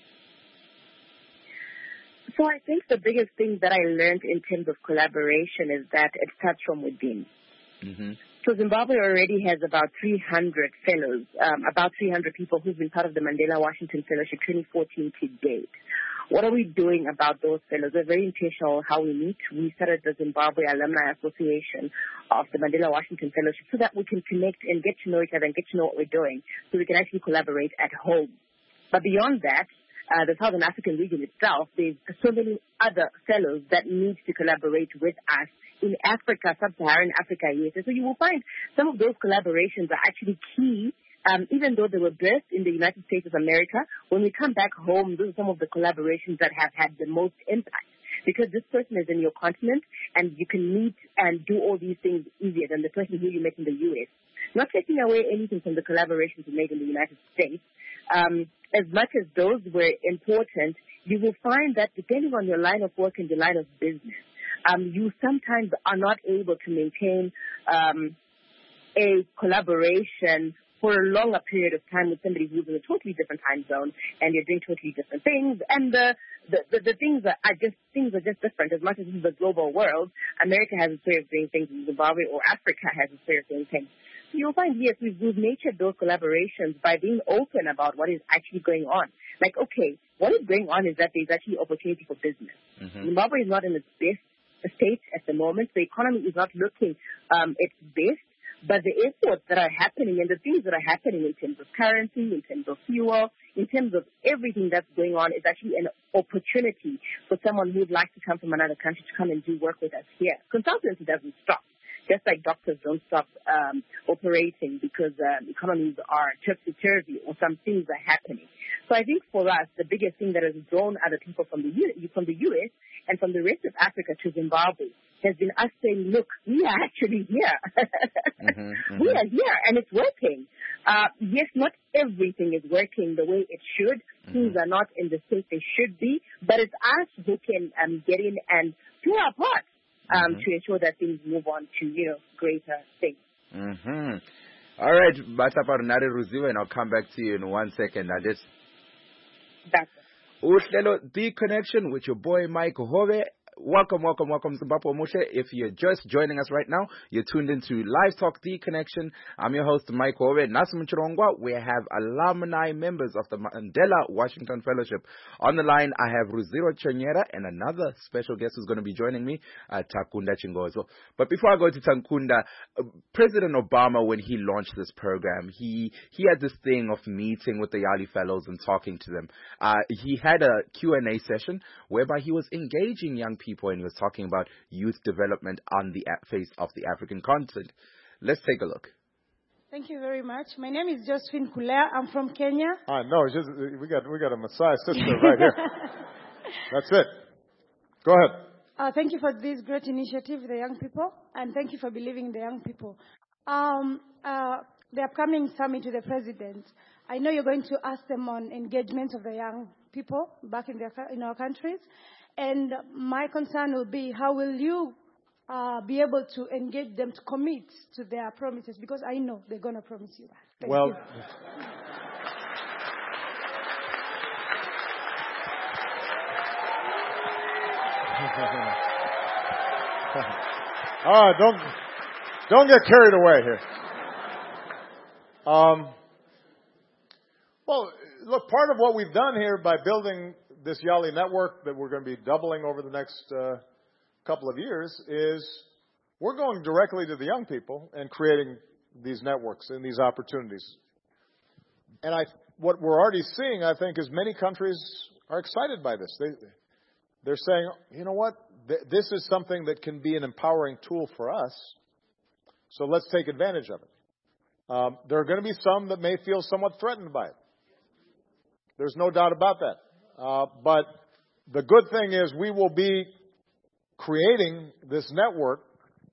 So I think the biggest thing that I learned in terms of collaboration is that it starts from within. Mm-hmm. So Zimbabwe already has about three hundred fellows, um, about three hundred people who've been part of the Mandela Washington Fellowship twenty fourteen to date. What are we doing about those fellows? We're very intentional how we meet. We started the Zimbabwe Alumni Association of the Mandela Washington Fellowship so that we can connect and get to know each other and get to know what we're doing so we can actually collaborate at home. But beyond that, uh, the Southern African region itself, there's so many other fellows that need to collaborate with us in Africa, sub-Saharan Africa, yes. And so you will find some of those collaborations are actually key, um, even though they were birthed in the United States of America. When we come back home, those are some of the collaborations that have had the most impact. Because this person is in your continent, and you can meet and do all these things easier than the person who you met in the U S. Not taking away anything from the collaborations we made in the United States. Um, as much as those were important, you will find that depending on your line of work and your line of business, Um, you sometimes are not able to maintain um, a collaboration for a longer period of time with somebody who's in a totally different time zone and you're doing totally different things. And the the, the, the things are, are just things are just different. As much as this is a global world, America has its way of doing things in Zimbabwe, or Africa has its way of doing things. So you'll find, yes, we've, we've nurtured those collaborations by being open about what is actually going on. Like, okay, what is going on is that there's actually opportunity for business. Mm-hmm. Zimbabwe is not in its best state at the moment. The economy is not looking um, its best, but the efforts that are happening and the things that are happening in terms of currency, in terms of fuel, in terms of everything that's going on is actually an opportunity for someone who would like to come from another country to come and do work with us here. Consultancy doesn't stop. Just like doctors don't stop um, operating because um, economies are topsy-turvy or some things are happening. So I think for us, the biggest thing that has drawn other people from the U- from the U S and from the rest of Africa to Zimbabwe has been us saying, look, we are actually here. mm-hmm, mm-hmm. We are here, and it's working. Uh, yes, not everything is working the way it should. Mm-hmm. Things are not in the state they should be, but it's us who can um, get in and do our part um, mm-hmm. to ensure that things move on to, you know, greater things. Mm-hmm. All right, Bataparnare Ruziwe, and I'll come back to you in one second. I just... That's it. Uhlelo The Connection with your boy Mike Hove. Welcome, welcome, welcome, Zimbabwe Mushe. If you're just joining us right now, you're tuned into Live Talk The Connection. I'm your host, Mike Hove. Nasim Chirongwa, we have alumni members of the Mandela Washington Fellowship. On the line, I have Ruziro Chonyera and another special guest who's going to be joining me, uh, Takunda Chingozo. But before I go to Takunda, uh, President Obama, when he launched this program, he, he had this thing of meeting with the Yali Fellows and talking to them. Uh, he had a Q and A session whereby he was engaging young people and he was talking about youth development on the face of the African continent. Let's take a look. Thank you very much. My name is Josephine Kulea. I'm from Kenya. Uh, no, it's just, we got we got a Maasai sister right here. That's it. Go ahead. Uh, thank you for this great initiative, the young people, and thank you for believing in the young people. Um, uh, the upcoming summit with the president, I know you're going to ask them on engagement of the young people back in, their, in our countries. And my concern will be, how will you uh, be able to engage them to commit to their promises? Because I know they're going to promise you that. Thank well, you. All right, don't, don't get carried away here. Um, well, look, part of what we've done here by building this Yali network that we're going to be doubling over the next uh, couple of years is we're going directly to the young people and creating these networks and these opportunities. And I, what we're already seeing, I think, is many countries are excited by this. They, they're saying, you know what, Th- this is something that can be an empowering tool for us, so let's take advantage of it. Um, there are going to be some that may feel somewhat threatened by it. There's no doubt about that. Uh, but the good thing is we will be creating this network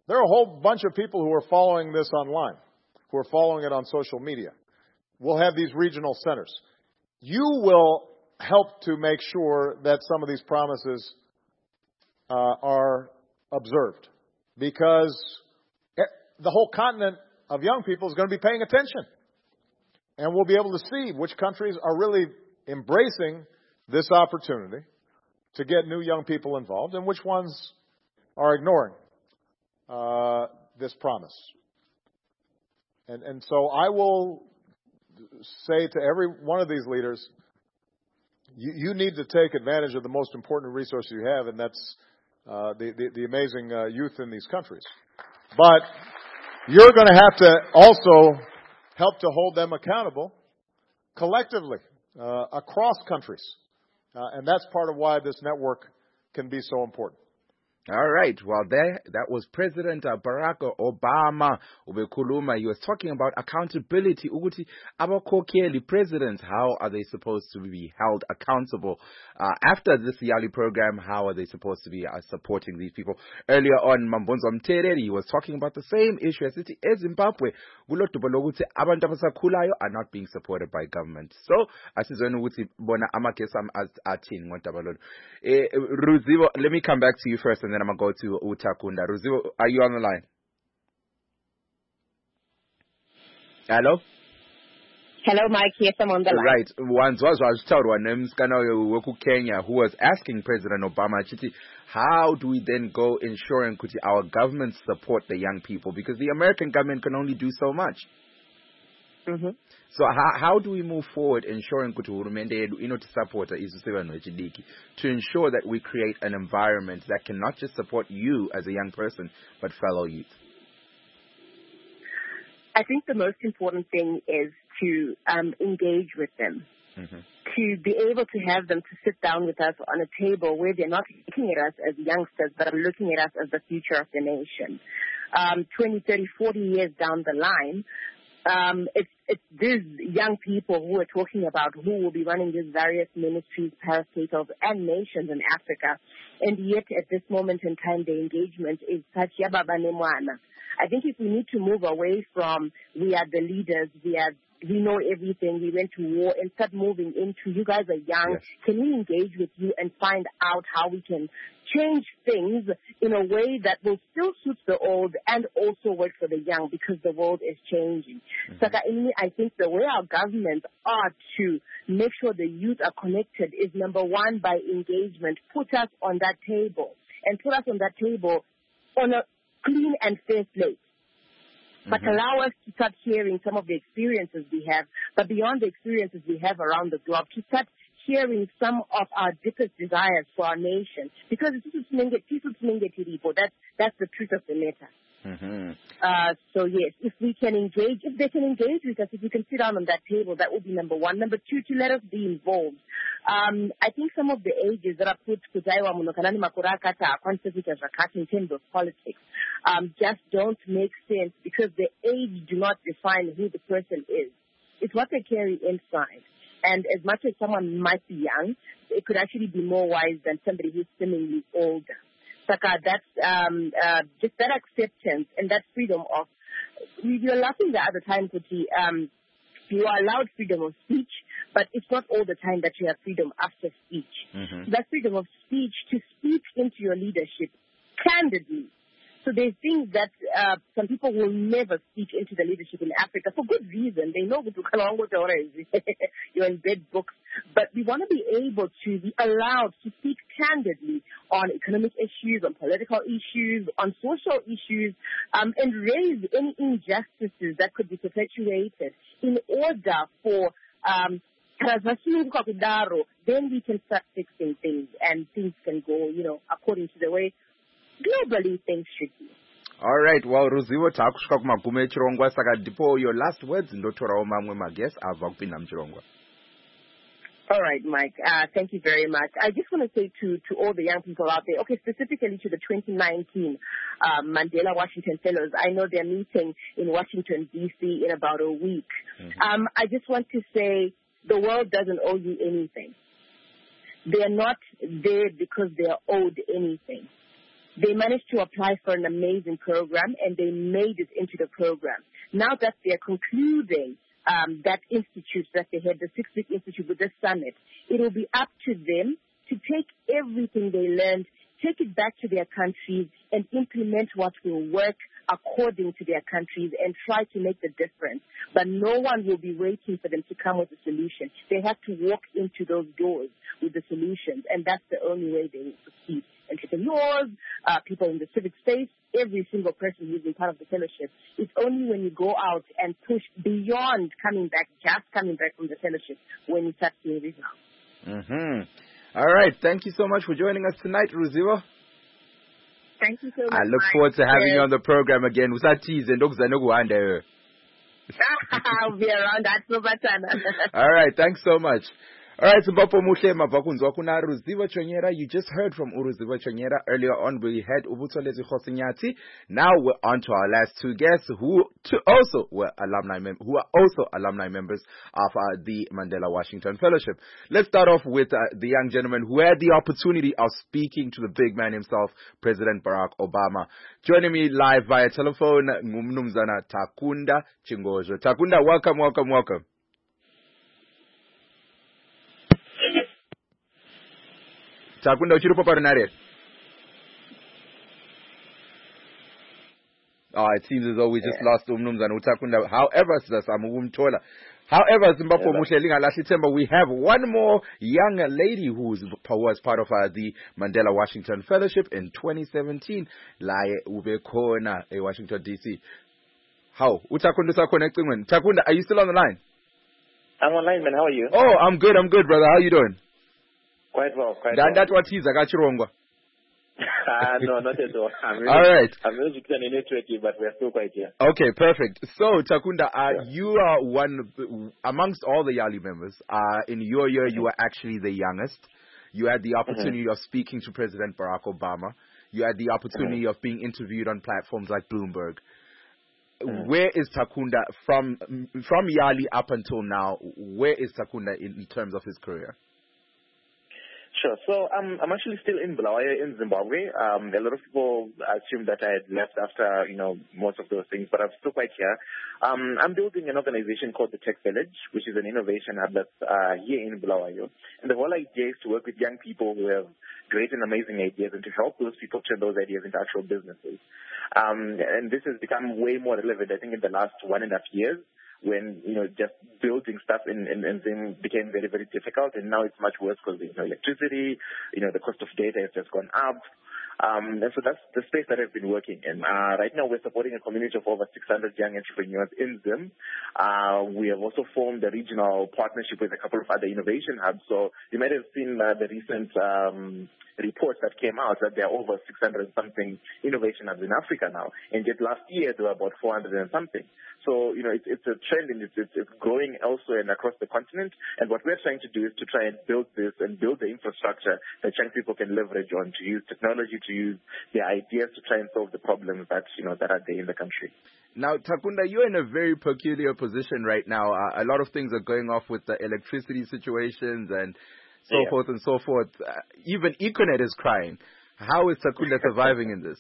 There are a whole bunch of people who are following this online, who are following it on social media. We'll have these regional centers. You will help to make sure that some of these promises uh, are observed, because the whole continent of young people is going to be paying attention. And we'll be able to see which countries are really embracing this opportunity to get new young people involved and which ones are ignoring uh, this promise. And, and so I will say to every one of these leaders, you, you need to take advantage of the most important resource you have, and that's uh, the, the, the amazing uh, youth in these countries. But you're going to have to also help to hold them accountable collectively uh, across countries. Uh, and that's part of why this network can be so important. All right. Well, there, that was President uh, Barack Obama. Ubekuluma. He was talking about accountability. Uguti abakhokheli presidents. How are they supposed to be held accountable uh, after this Yali program? How are they supposed to be uh, supporting these people? Earlier on, Mambonzo Mtereri, he was talking about the same issue as it is Zimbabwe. Ulotubologute abantu abasakhulayo are not being supported by government. So, asizweni ukuthi bona amakesam as athini ngotabalolo. Eh, Ruzivo, let me come back to you first, and then I'm going to go to Utakunda. Ruzivo, are you on the line? Hello? Hello, Mike. Yes, I'm on the line. Right. Once was was told one Woku Kenya, who was asking President Obama, how do we then go ensuring could our government support the young people? Because the American government can only do so much. Mm-hmm. So how how do we move forward ensuring to support to ensure that we create an environment that can not just support you as a young person, but fellow youth? I think the most important thing is to um, engage with them, mm-hmm. to be able to have them to sit down with us on a table where they're not looking at us as youngsters, but are looking at us as the future of the nation. Um, twenty, thirty, forty years down the line, Um, it's, it's these young people who are talking about who will be running these various ministries, parastatals, and nations in Africa. And yet, at this moment in time, the engagement is such yababanemwana. I think if we need to move away from we are the leaders, we are we know everything, we went to war, and start moving into you guys are young, yes. Can we engage with you and find out how we can change things in a way that will still suit the old and also work for the young, because the world is changing. Mm-hmm. So I think the way our governments are to make sure the youth are connected is, number one, by engagement. Put us on that table, and put us on that table on a clean and fair slate. But mm-hmm. allow us to start hearing some of the experiences we have, but beyond the experiences we have around the globe, to start hearing some of our deepest desires for our nation. Because that's, that's the truth of the matter. Mm-hmm. Uh, so, yes, if we can engage, if they can engage with us, if we can sit down on that table, that would be number one. Number two, to let us be involved. Um, I think some of the ages that are put in terms of politics um, just don't make sense, because the age do not define who the person is. It's what they carry inside. And as much as someone might be young, it could actually be more wise than somebody who's seemingly older. Saka, that's um, uh, just that acceptance and that freedom of, we were laughing the other time, Kuti, um, you are allowed freedom of speech, but it's not all the time that you have freedom after speech. Mm-hmm. That freedom of speech to speak into your leadership candidly. So there's things that uh, some people will never speak into the leadership in Africa for good reason. They know you're in bed books. But we want to be able to be allowed to speak candidly on economic issues, on political issues, on social issues, um, and raise any injustices that could be perpetuated in order for um, then we can start fixing things, and things can go, you know, according to the way globally things should be. All right. Well, Ruzivo takushuka kumagume chirongwa saka ndipo your last words ndotorawo mamwe maguest abva kupinda muchirongwa. All right, Mike. Uh, thank you very much. I just want to say to, to all the young people out there, okay, specifically to the twenty nineteen uh, Mandela Washington Fellows. I know they're meeting in Washington, D C in about a week. Mm-hmm. Um, I just want to say the world doesn't owe you anything. They're not there because they're owed anything. they managed to apply for an amazing program, and they made it into the program. Now that they're concluding um, that institute that they had, the six-week institute with the summit, it will be up to them to take everything they learned, take it back to their countries, and implement what will work according to their countries and try to make the difference. But no one will be waiting for them to come with a solution. They have to walk into those doors with the solutions, and that's the only way they will succeed. Entrepreneurs, uh, people in the civic space, every single person who's been part of the fellowship. It's only when you go out and push beyond coming back, just coming back from the fellowship, when you start seeing results. Mm-hmm. All right. Thank you so much for joining us tonight, Ruziwa. Thank you so much. I look Mike. forward to having yes. you on the program again. I'll be around that so much. All right. Thanks so much. All right, Zimbabwe Muhle Mavakunzwa kuna Ruziwa Chonyera. You just heard from Ruziwa Chonyera. Earlier on, we had Ubutolezi Khosinyati. Now we're on to our last two guests who to also were alumni mem- who are also alumni members of uh, the Mandela Washington Fellowship. Let's start off with uh, the young gentleman who had the opportunity of speaking to the big man himself, President Barack Obama. Joining me live via telephone, Ngumnumzana Takunda Chingojo. Takunda, welcome, welcome, welcome. Takunda uchiripo parinare. Oh, it seems as though we just yeah. lost umnumzana uTakunda. However, sasamumthola. However, Zimbabwe Muhle lingalahli themba, we have one more young lady who was part of uh, the Mandela Washington Fellowship in twenty seventeen. Laye ubekhona in Washington D C. How? uTakunda sa connecting when? Takunda, are you still on the line? I'm online, man. How are you? Oh, I'm good. I'm good, brother. How are you doing? Quite well, quite that, well. That's what he's, I got you wrong. uh, no, not at all. I'm really, all right. I'm really networky, but we're still quite here. Okay, perfect. So, Takunda, uh, yeah. you are one, amongst all the Yali members, uh, in your year, you were actually the youngest. You had the opportunity mm-hmm. of speaking to President Barack Obama. You had the opportunity mm-hmm. of being interviewed on platforms like Bloomberg. Mm-hmm. Where is Takunda from, from Yali up until now, where is Takunda in, in terms of his career? Sure. So um, I'm actually still in Bulawayo in Zimbabwe. Um, a lot of people assume that I had left after, you know, most of those things, but I'm still quite here. Um, I'm building an organization called the Tech Village, which is an innovation hub that's uh, here in Bulawayo. And the whole idea is to work with young people who have great and amazing ideas and to help those people turn those ideas into actual businesses. Um, and this has become way more relevant, I think, in the last one and a half years, when, you know, just building stuff in, in, in Zim became very, very difficult. And now it's much worse because, you know, electricity, you know, the cost of data has just gone up. Um, and so that's the space that I've been working in. Uh, right now we're supporting a community of over six hundred young entrepreneurs in Zim. Uh, we have also formed a regional partnership with a couple of other innovation hubs. So you might have seen uh, the recent um, reports that came out that there are over six hundred and something innovation hubs in Africa now. And yet last year there were about four hundred and something. So, you know, it's, it's a trend and it's, it's, it's growing elsewhere and across the continent. And what we're trying to do is to try and build this and build the infrastructure that young people can leverage on to use technology, to use their ideas to try and solve the problems that, you know, that are there in the country. Now, Takunda, you're in a very peculiar position right now. Uh, a lot of things are going off with the electricity situations and so yeah. forth and so forth. Uh, even Econet is crying. How is Takunda surviving in this?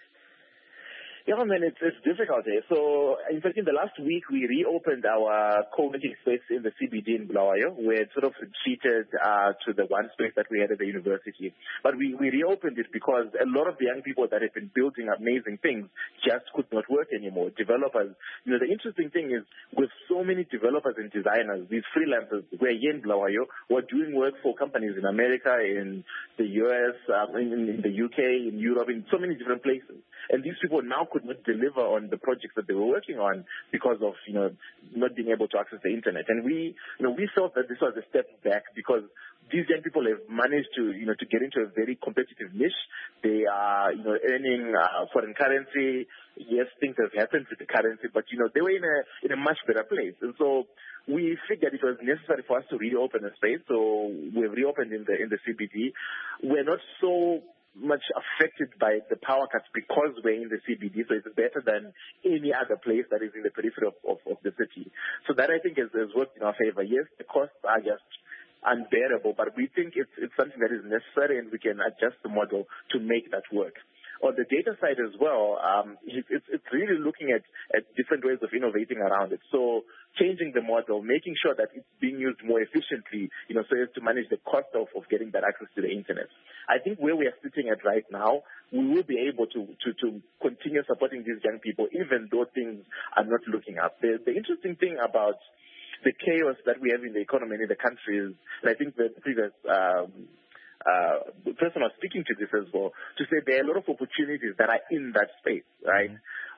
Yeah, man, it's, it's difficult here. So, in fact, in the last week, we reopened our co-working space in the C B D in Bulawayo, where it sort of retreated uh, to the one space that we had at the university. But we, we reopened it because a lot of the young people that had been building amazing things just could not work anymore. Developers, you know, the interesting thing is with so many developers and designers, these freelancers who are here in Bulawayo were doing work for companies in America, in the U S, um, in, in the U K, in Europe, in so many different places. And these people now could not deliver on the projects that they were working on because of, you know, not being able to access the internet. And we, you know, we felt that this was a step back because these young people have managed to, you know, to get into a very competitive niche. They are, you know, earning uh, foreign currency. Yes, things have happened with the currency, but, you know, they were in a, in a much better place. And so we figured it was necessary for us to reopen the space. So we've reopened in the, in the C B D. We're not so much affected by the power cuts because we're in the C B D, so it's better than any other place that is in the periphery of, of, of the city. So that, I think, has, has worked in our favor. Yes, the costs are just unbearable, but we think it's, it's something that is necessary and we can adjust the model to make that work. on the data side as well, um, it's, it's really looking at, at different ways of innovating around it. So changing the model, making sure that it's being used more efficiently, you know, so as to manage the cost of, of getting that access to the internet. I think where we are sitting at right now, we will be able to, to, to continue supporting these young people, even though things are not looking up. The, the interesting thing about the chaos that we have in the economy and in the country is, and I think the previous um, uh, person was speaking to this as well, to say there are a lot of opportunities that are in that space, right?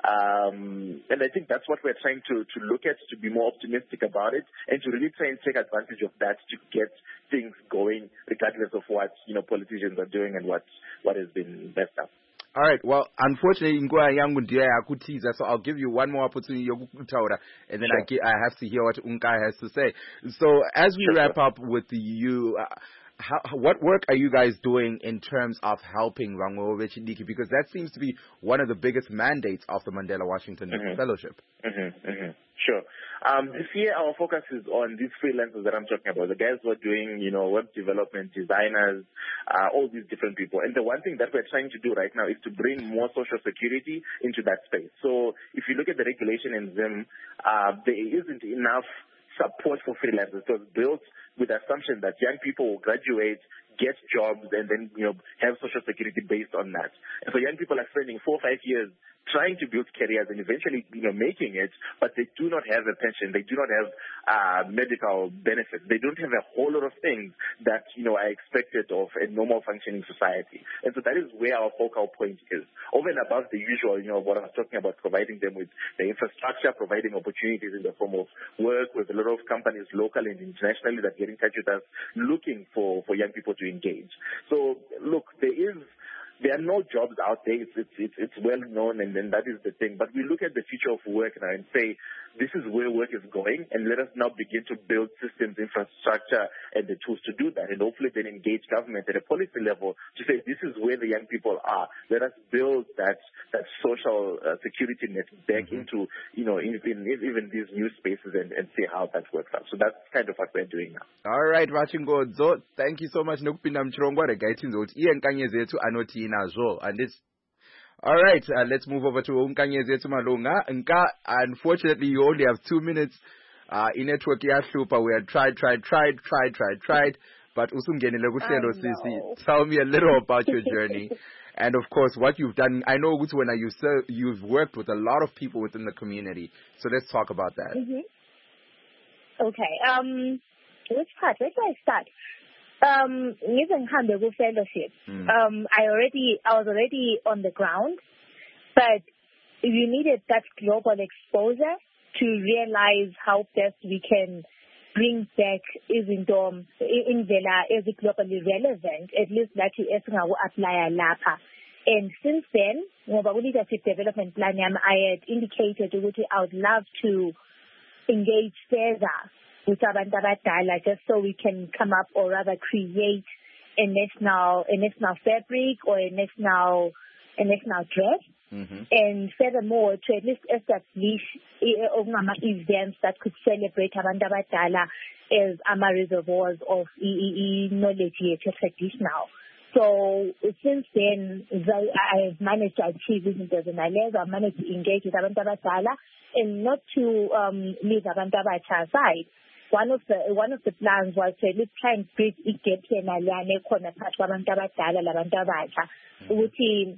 Um, and I think that's what we're trying to, to look at, to be more optimistic about it, and to really try and take advantage of that to get things going, regardless of what, you know, politicians are doing and what, what has been messed up. All right. Well, unfortunately, Ngoya yangu ndiye yakutiza, so I'll give you one more opportunity yokutaura, and then sure. I, I have to hear what Unkai has to say. So as we sure, wrap sure. up with the you, uh, how, what work are you guys doing in terms of helping Rangowe Chindiki? Because that seems to be one of the biggest mandates of the Mandela Washington mm-hmm. Fellowship. Mm-hmm, mm-hmm. Sure. Um, this year, our focus is on these freelancers that I'm talking about, the guys who are doing, you know, web development, designers, uh, all these different people. And the one thing that we're trying to do right now is to bring more social security into that space. So if you look at the regulation in Zim, uh, there isn't enough support for freelancers. So it's built with the assumption that young people will graduate, get jobs, and then, you know, have social security based on that. And so young people are spending four or five years trying to build careers and eventually, you know, making it, but they do not have a pension. They do not have uh, medical benefits. They don't have a whole lot of things that, you know, are expected of a normal functioning society. And so that is where our focal point is. Over and above the usual, you know, what I was talking about, providing them with the infrastructure, providing opportunities in the form of work with a lot of companies locally and internationally that get in touch with us, looking for, for young people to engage. So, look, there is There are no jobs out there. It's, it's, it's, it's well known, and then that is the thing. But we look at the future of work now and say, this is where work is going, and let us now begin to build systems, infrastructure, and the tools to do that, and hopefully then engage government at a policy level to say, this is where the young people are. Let us build that that social uh, security net back mm-hmm. into, you know, even, even these new spaces and, and see how that works out. So that's kind of what we're doing now. All right, Vachingodzo, thank you so much. Nokupinda mchirongwa regaitinzo kuti iye nkanyezi yetu anoti nazo, and this. All right, uh, let's move over to Unkanyezi yetu Malunga. Nka, unfortunately, you only have two minutes. Uh, in network yahlupa, we had tried, tried, tried, tried, tried, tried, but usungenile kuhlelo sisi. Tell me a little about your journey, and of course, what you've done. I know when you you've worked with a lot of people within the community, so let's talk about that. Mm-hmm. Okay. Um, which part? Where do I start? Um, even Hamburg Fellowship. Mm. Um, I already, I was already on the ground, but you needed that global exposure to realize how best we can bring back even though in Vela as globally relevant, at least that you apply lapa. And since then, ngoba leadership development plan, I had indicated that I would love to engage further with abantu abadala, just so we can come up or rather create a national a national fabric or a national a national dress. Mm-hmm. And furthermore, to at least establish events that could celebrate abantu abadala as ama reservoirs of knowledge traditional. So since then, I have managed to achieve this in Tanzania. I've managed to engage with abantu abadala and not to um, leave abantu abatsha aside. One of the one of the plans was to at least try and bridge a gap here na lana khona phakathi kwabantu abadala labantu abatsha ukuthi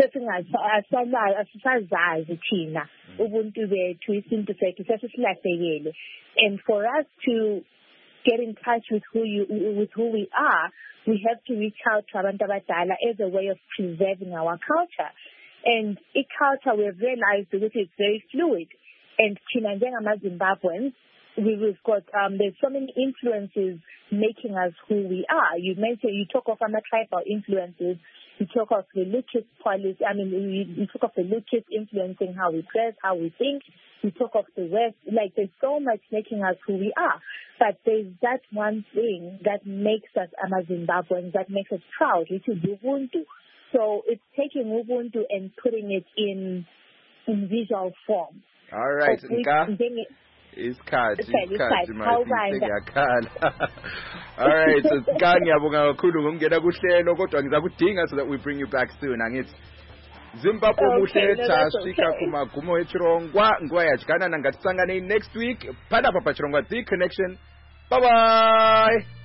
asisazazi thina ubuntu bethu isintu sethu sesilahlekile. And for us to get in touch with who you with who we are, we have to reach out to abantu abadala as a way of preserving our culture. And in culture, we've realized that it's very fluid. And thina njengamaZimbabweans, we've got um, there's so many influences making us who we are. You mentioned you talk of other tribal influences. You talk of religious policy. I mean, you, you talk of the religious influencing how we dress, how we think. You talk of the West. Like there's so much making us who we are. But there's that one thing that makes us as Zimbabweans, that makes us proud, which is Ubuntu. So it's taking Ubuntu and putting it in in visual form. All right, Nka. Isikhathi isikhathi manje ngiyakhala. All right, so Nka ngiyabonga kakhulu ngokungena kuhlelo kodwa ngizakudinga so that we bring you back soon, angithi. Zimbabwe Okay, muhle no, that's tasvika okay. kumagumo echirongwa nguva yadyanana ngatisanganei next week panapa pachirongwa The Connection. Bye bye.